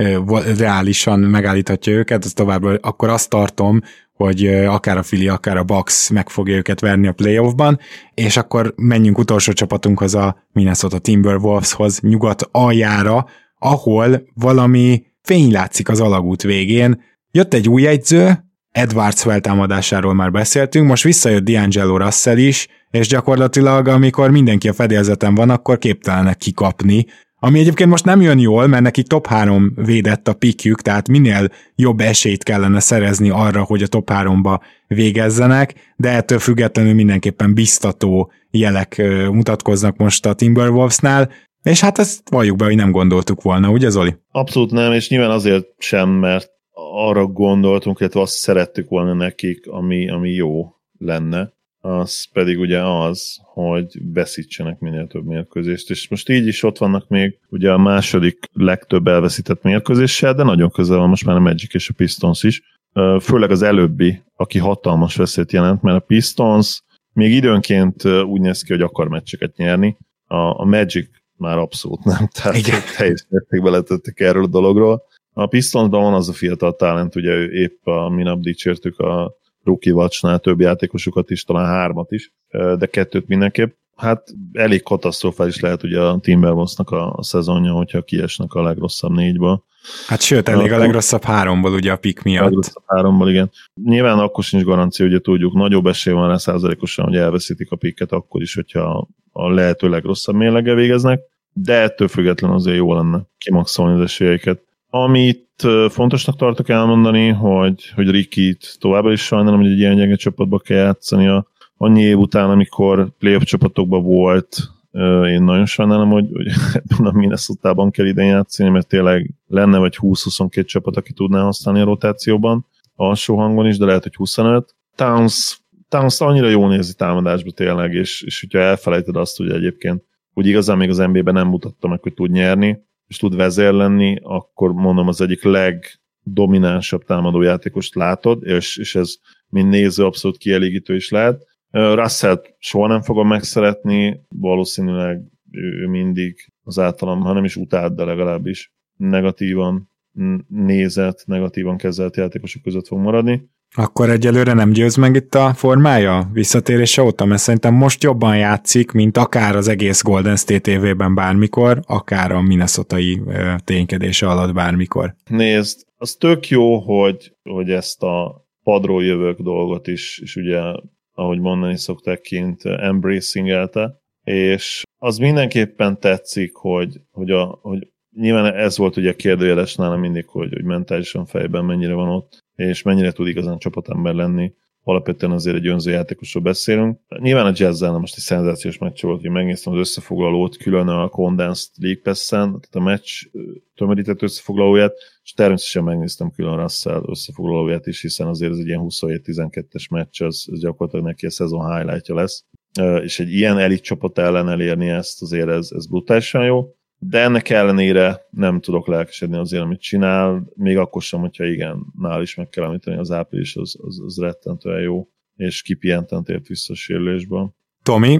reálisan megállíthatja őket, az továbbra akkor azt tartom, hogy akár a Philly, akár a Bucks meg fogja őket verni a playoffban, és akkor menjünk utolsó csapatunkhoz, a Minnesota Timberwolveshoz, nyugat aljára, ahol valami fény látszik az alagút végén. Jött egy új jegyző, Edwards feltámadásáról már beszéltünk, most visszajött D'Angelo Russell is, és gyakorlatilag amikor mindenki a fedélzeten van, akkor képtelenek kikapni, ami egyébként most nem jön jól, mert neki top három védett a pikjük, tehát minél jobb esélyt kellene szerezni arra, hogy a top háromba végezzenek, de ettől függetlenül mindenképpen biztató jelek mutatkoznak most a Timberwolvesnál, és hát ezt valljuk be, hogy nem gondoltuk volna, ugye Zoli? Abszolút nem, és nyilván azért sem, mert arra gondoltunk, illetve azt szerettük volna nekik, ami, ami jó lenne, az pedig ugye az, hogy veszítsenek minél több mérkőzést, és most így is ott vannak még ugye a második legtöbb elveszített mérkőzéssel, de nagyon közel van most már a Magic és a Pistons is, főleg az előbbi, aki hatalmas veszélyt jelent, mert a Pistons még időnként úgy néz ki, hogy akar meccseket nyerni, a, a Magic már abszolút nem, tehát teljes mértékben letettek erről a dologról. A Pistonsban van az a fiatal talent, ugye ő épp a minap dicsértük a Rookie Watch-nál több játékosukat is, talán hármat is, de kettőt mindenképp. Hát elég katasztrofális lehet ugye a Timberwolvesnak a, a szezonja, hogyha kiesnek a legrosszabb négyből. Hát sőt, elég a legrosszabb háromból ugye a pick miatt. A legrosszabb háromból, igen. Nyilván akkor sincs garancia, ugye tudjuk, nagyobb esély van rá százalékosan, hogy elveszítik a picket akkor is, hogyha a lehető legrosszabb mérleggel végeznek, de ettől független azért jó lenne kimaxolni az esélyeiket. Amit fontosnak tartok elmondani, hogy, hogy Rikit továbbra is sajnálom, hogy egy ilyen gyenge csapatba kell játszania. Annyi év után, amikor playoff csapatokban volt, én nagyon sajnálom, hogy, hogy ebben a Minnesota-ban kell idén játszani, mert tényleg lenne vagy húsz-huszonkettő csapat, aki tudná használni a rotációban, alsó hangon is, de lehet, hogy huszonöt. Towns, Towns annyira jól nézi támadásba tényleg, és, és hogyha elfelejted azt, hogy egyébként úgy igazán még az en bé á-ben nem mutatta meg, hogy tud nyerni, és tud vezér lenni, akkor mondom az egyik legdominánsabb támadójátékost látod, és, és ez mind néző abszolút kielégítő is lehet. Russell-t soha nem fogom megszeretni, valószínűleg ő mindig az általam, ha nem is utált, de legalábbis negatívan nézett, negatívan kezelt játékosok között fog maradni. Akkor egyelőre nem győz meg itt a formája visszatérése óta, mert szerintem most jobban játszik, mint akár az egész Golden State évében bármikor, akár a minnesotai ténykedése alatt bármikor. Nézd, az tök jó, hogy, hogy ezt a padról jövők dolgot is, és ugye, ahogy mondani szokták kint, embracing-elte, és az mindenképpen tetszik, hogy, hogy, a, hogy nyilván ez volt ugye a kérdőjeles nálam mindig, hogy, hogy mentálisan fejben mennyire van ott, és mennyire tud igazán csapatember lenni. Alapvetően azért egy önző játékosról beszélünk. Nyilván a Jazz-el most egy szenzációs meccs volt, hogy megnéztem az összefoglalót, külön a Condensed League Pass-en, tehát a meccs tömörített összefoglalóját, és természetesen megnéztem külön Russell összefoglalóját is, hiszen azért ez egy ilyen huszonhét tizenkettes meccs, az, az gyakorlatilag neki a szezon highlightja lesz. És egy ilyen elit csapat ellen elérni ezt, azért ez, ez brutálisan jó. De ennek ellenére nem tudok lelkesedni azért, amit csinál, még akkor sem, hogyha igen, nál is meg kell említeni, az április az, az, az rettentően jó, és kipihenten tért vissza a sérülésből. Tomi,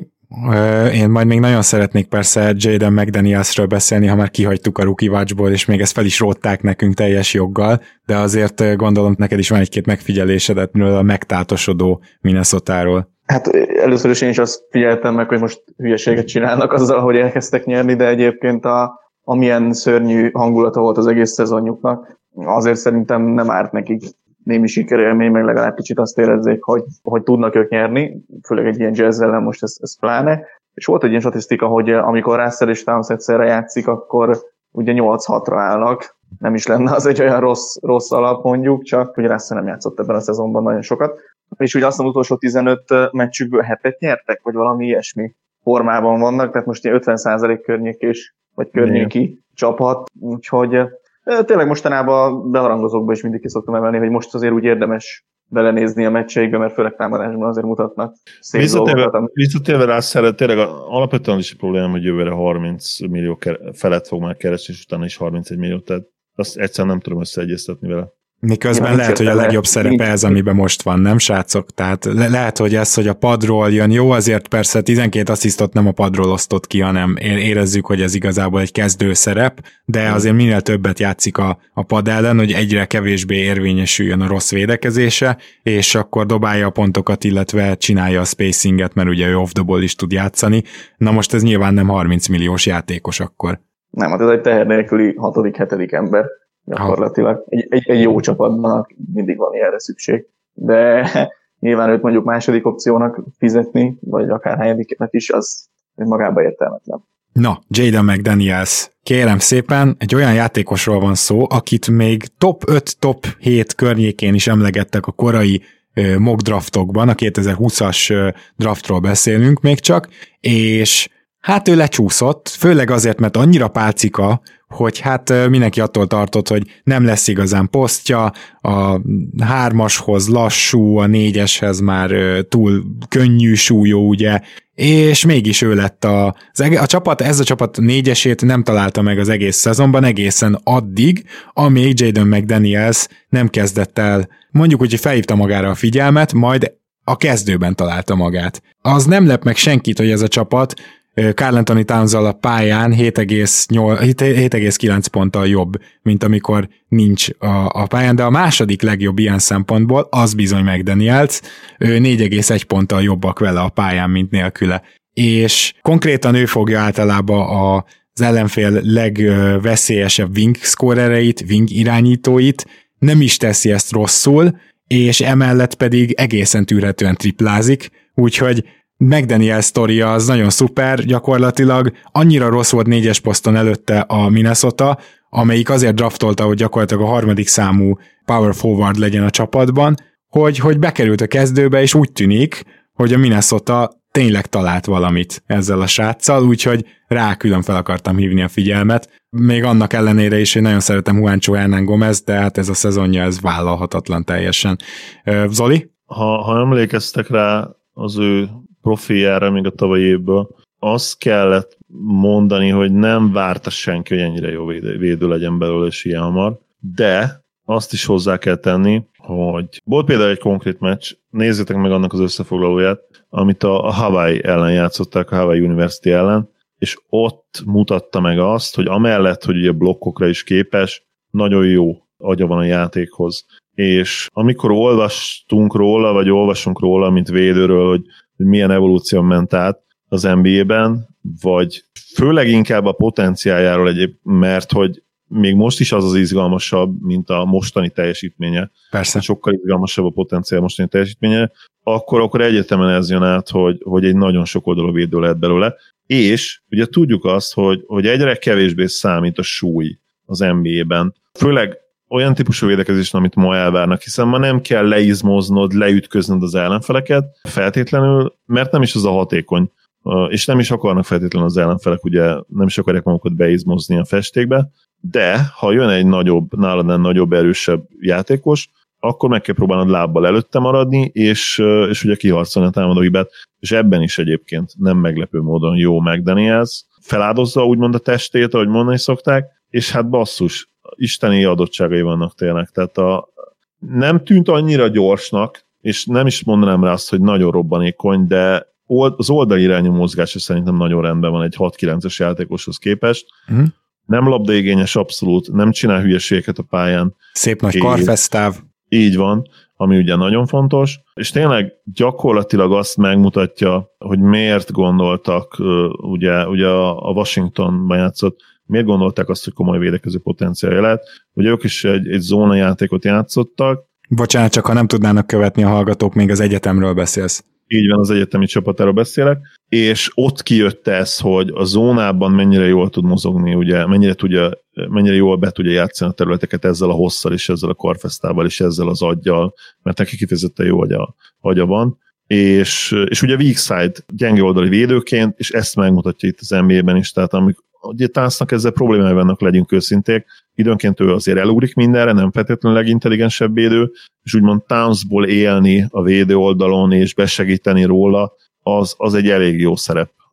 én majd még nagyon szeretnék persze Jaden McDanielsről beszélni, ha már kihagytuk a Rookie Watchból, és még ezt fel is rótták nekünk teljes joggal, de azért gondolom neked is van egy-két megfigyelésed a megtátosodó Minnesotáról. Hát először is én is azt figyeltem meg, hogy most hülyeséget csinálnak azzal, hogy elkezdtek nyerni, de egyébként a, amilyen szörnyű hangulata volt az egész szezonjuknak, azért szerintem nem árt nekik némi sikerélmény, meg legalább kicsit azt érezzék, hogy, hogy tudnak ők nyerni, főleg egy ilyen Jazz ellen most ez, ez pláne. És volt egy ilyen statisztika, hogy amikor Russell és Towns egyszerre játszik, akkor ugye nyolc hatra állnak, nem is lenne az egy olyan rossz, rossz alap mondjuk, csak ugye Russell nem játszott ebben a szezonban nagyon sokat. És ugye azt az utolsó tizenöt meccsükből hetet nyertek, vagy valami ilyesmi formában vannak, tehát most ilyen ötven százalék környékés, vagy környéki igen. Csapat, úgyhogy tényleg mostanában beharangozókba is mindig ki szoktam emelni, hogy most azért úgy érdemes belenézni a meccseikbe, mert főleg támadásban azért mutatnak szép dolgokat. Visszatérve rá szeret, tényleg alapvetően is a probléma, hogy jövőre harminc millió felett fog már keresni, és utána is harmincegy millió, tehát azt egyszerűen nem tudom összeegyeztetni vele. Miközben ja, lehet, hogy a legjobb szerepe ez, amiben most van, nem srácok? Tehát le- lehet, hogy ez, hogy a padról jön, jó, azért persze tizenkét asszisztot nem a padról osztott ki, hanem érezzük, hogy ez igazából egy kezdő szerep, de azért minél többet játszik a, a pad ellen, hogy egyre kevésbé érvényesüljön a rossz védekezése, és akkor dobálja a pontokat, illetve csinálja a spacinget, mert ugye ő off the ball is tud játszani. Na most ez nyilván nem harminc milliós játékos akkor. Nem, hát ez egy teher nélküli hatodik, hetedik ember. Gyakorlatilag. Egy, egy, egy jó csapatban mindig van ilyenre szükség. De nyilván őt mondjuk második opciónak fizetni, vagy akár hányadiknak is, az magában értelmetlen. Na, Jaden McDaniels, kérem szépen, egy olyan játékosról van szó, akit még top öt, top hét környékén is emlegettek a korai uh, mock draftokban, a kétezer-húszas uh, draftról beszélünk még csak, és hát ő lecsúszott, főleg azért, mert annyira pálcika, hogy hát mindenki attól tartott, hogy nem lesz igazán posztja, a hármashoz lassú, a négyeshez már túl könnyű súlyú, ugye, és mégis ő lett a, a csapat, ez a csapat négyesét nem találta meg az egész szezonban, egészen addig, amíg Jaden McDaniels nem kezdett el, mondjuk úgy, hogy felhívta magára a figyelmet, majd a kezdőben találta magát. Az nem lep meg senkit, hogy ez a csapat Karl Anthony Towns-zal a pályán hét egész kilenc ponttal jobb, mint amikor nincs a, a pályán, de a második legjobb ilyen szempontból az bizony McDaniels, ő négy egész egy ponttal jobbak vele a pályán, mint nélküle. És konkrétan ő fogja általában a, az ellenfél legveszélyesebb wing scorereit, wing irányítóit, nem is teszi ezt rosszul, és emellett pedig egészen tűrhetően triplázik, úgyhogy McDaniel sztoria az nagyon szuper, gyakorlatilag annyira rossz volt négyes poszton előtte a Minnesota, amelyik azért draftolta, hogy gyakorlatilag a harmadik számú power forward legyen a csapatban, hogy, hogy bekerült a kezdőbe, és úgy tűnik, hogy a Minnesota tényleg talált valamit ezzel a sráccal, úgyhogy rá külön fel akartam hívni a figyelmet. Még annak ellenére is, hogy nagyon szeretem Juancho Hernán Gomez, de hát ez a szezonja, ez vállalhatatlan teljesen. Zoli? Ha, ha emlékeztek rá az ő profiljára még a tavalyi évből, azt kellett mondani, hogy nem várta senki, hogy ennyire jó védő, védő legyen belőle, és ilyen hamar, de azt is hozzá kell tenni, hogy volt például egy konkrét meccs, nézzétek meg annak az összefoglalóját, amit a, a Hawaii ellen játszották, a Hawaii University ellen, és ott mutatta meg azt, hogy amellett, hogy ugye blokkokra is képes, nagyon jó agya van a játékhoz. És amikor olvastunk róla, vagy olvasunk róla, mint védőről, hogy hogy milyen evolúció ment át az en bé á-ben, vagy főleg inkább a potenciáljáról egyéb, mert hogy még most is az az izgalmasabb, mint a mostani teljesítménye. Persze. Sokkal izgalmasabb a potenciál mostani teljesítménye, akkor, akkor egyetemen ez jön át, hogy, hogy egy nagyon sok oldalú védő lehet belőle. És ugye tudjuk azt, hogy, hogy egyre kevésbé számít a súly az en bé á-ben. Főleg olyan típusú védekezés, amit ma elvárnak, hiszen ma nem kell leizmoznod, leütköznöd az ellenfeleket feltétlenül, mert nem is az a hatékony, és nem is akarnak feltétlenül az ellenfelek, ugye nem is akarják magukat beizmozni a festékbe, de ha jön egy nagyobb, nálad nagyobb, erősebb játékos, akkor meg kell próbálnod lábbal előtte maradni, és, és ugye kiharcolni a támadóhibát, és ebben is egyébként nem meglepő módon jó McDaniels, feláldozza úgymond a testét, ahogy mondani szokták, és hát basszus, isteni adottságai vannak tényleg. Tehát a, nem tűnt annyira gyorsnak, és nem is mondanám rá azt, hogy nagyon robbanékony, de az oldalirányú mozgása szerintem nagyon rendben van egy hat kilences játékoshoz képest. Mm. Nem labdaigényes abszolút, nem csinál hülyeségeket a pályán. Szép nagy karfesztáv. Így van, ami ugye nagyon fontos, és tényleg gyakorlatilag azt megmutatja, hogy miért gondoltak, ugye, ugye a Washingtonban játszott, miért gondolták azt, hogy komoly védekező potenciálja lehet, hogy ők is egy, egy zónajátékot játszottak. Bocsánat, csak ha nem tudnának követni a hallgatók, még az egyetemről beszélsz. Így van, az egyetemi csapatáról beszélek, és ott kijött ez, hogy a zónában mennyire jól tud mozogni, ugye, mennyire, tudja, mennyire jól be tudja játszani a területeket ezzel a hosszal, és ezzel a karfesztával, és ezzel az aggyal, mert neki kifejezetten jó agya, agya van, és, és ugye weak side, gyenge oldali védőként, és ezt megmutatja itt az en bé á-ben is, tehát amikor ugye Townsnak ezzel problémái vannak, legyünk őszinték, időnként ő azért elúrik mindenre, nem feltétlenül legintelligensebb védő, és úgymond Townsból élni a védő oldalon, és besegíteni róla, az, az egy elég jó szerep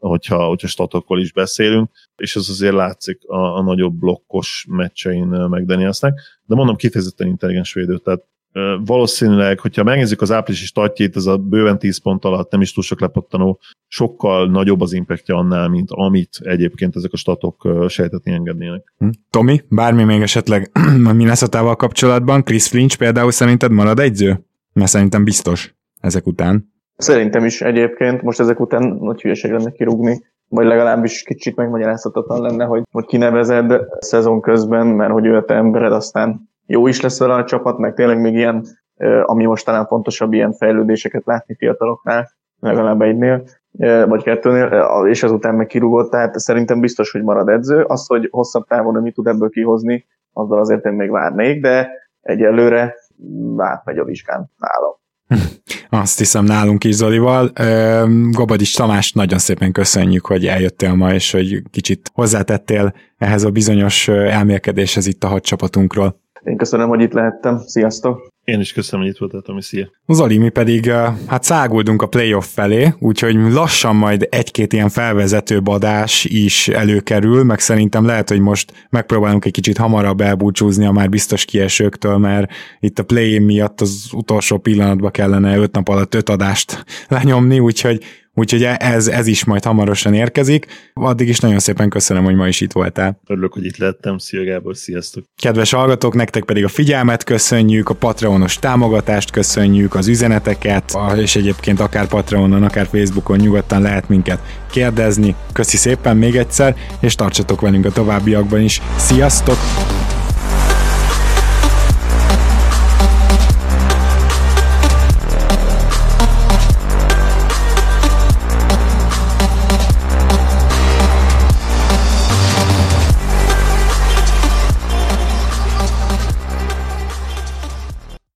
hogyha, hogyha statokról is beszélünk, és ez azért látszik a, a nagyobb blokkos meccsein McDanielsnek, de mondom, kifejezetten intelligens védő, tehát valószínűleg, hogyha megnézzük az áprilisi statjét, ez a bőven tíz pont alatt nem is túl sok lepattanó, sokkal nagyobb az impactja annál, mint amit egyébként ezek a statok sejtetni engednének. Tomi, bármi még esetleg a Minnesotával kapcsolatban, Chris Finch például szerinted marad egyző? Mert szerintem biztos ezek után. Szerintem is egyébként, most ezek után nagy hülyeség lenne kirúgni, vagy legalábbis kicsit megmagyarázhatatlan lenne, hogy, hogy kinevezed szezon közben, mert hogy ő a te embered, aztán jó is lesz vele a csapat, meg tényleg még ilyen, ami most talán fontosabb, ilyen fejlődéseket látni fiataloknál, legalább egynél, vagy kettőnél, és ezután meg kirúgott, tehát szerintem biztos, hogy marad edző. Az, hogy hosszabb távon mit tud ebből kihozni, azzal azért én még várnék, de egyelőre átmegy a vizsgán nálam. Azt hiszem nálunk is Zolival. Gobadics Tamás, nagyon szépen köszönjük, hogy eljöttél ma, és hogy kicsit hozzátettél ehhez a bizonyos elmélkedéshez itt a hat csapatunkról. Én köszönöm, hogy itt lehettem. Sziasztok! Én is köszönöm, hogy itt voltál, Tomi, szia! Zoli, mi pedig hát száguldunk a playoff felé, úgyhogy lassan majd egy-két ilyen felvezetőbb adás is előkerül, meg szerintem lehet, hogy most megpróbálunk egy kicsit hamarabb elbúcsúzni a már biztos kiesőktől, mert itt a play-in miatt az utolsó pillanatban kellene öt nap alatt öt adást lenyomni, úgyhogy Úgyhogy ez, ez is majd hamarosan érkezik. Addig is nagyon szépen köszönöm, hogy ma is itt voltál. Örülök, hogy itt lettem. Szia Gábor, sziasztok! Kedves hallgatók, nektek pedig a figyelmet köszönjük, a Patreonos támogatást köszönjük, az üzeneteket, és egyébként akár Patreonon, akár Facebookon nyugodtan lehet minket kérdezni. Köszi szépen még egyszer, és tartsatok velünk a továbbiakban is. Sziasztok!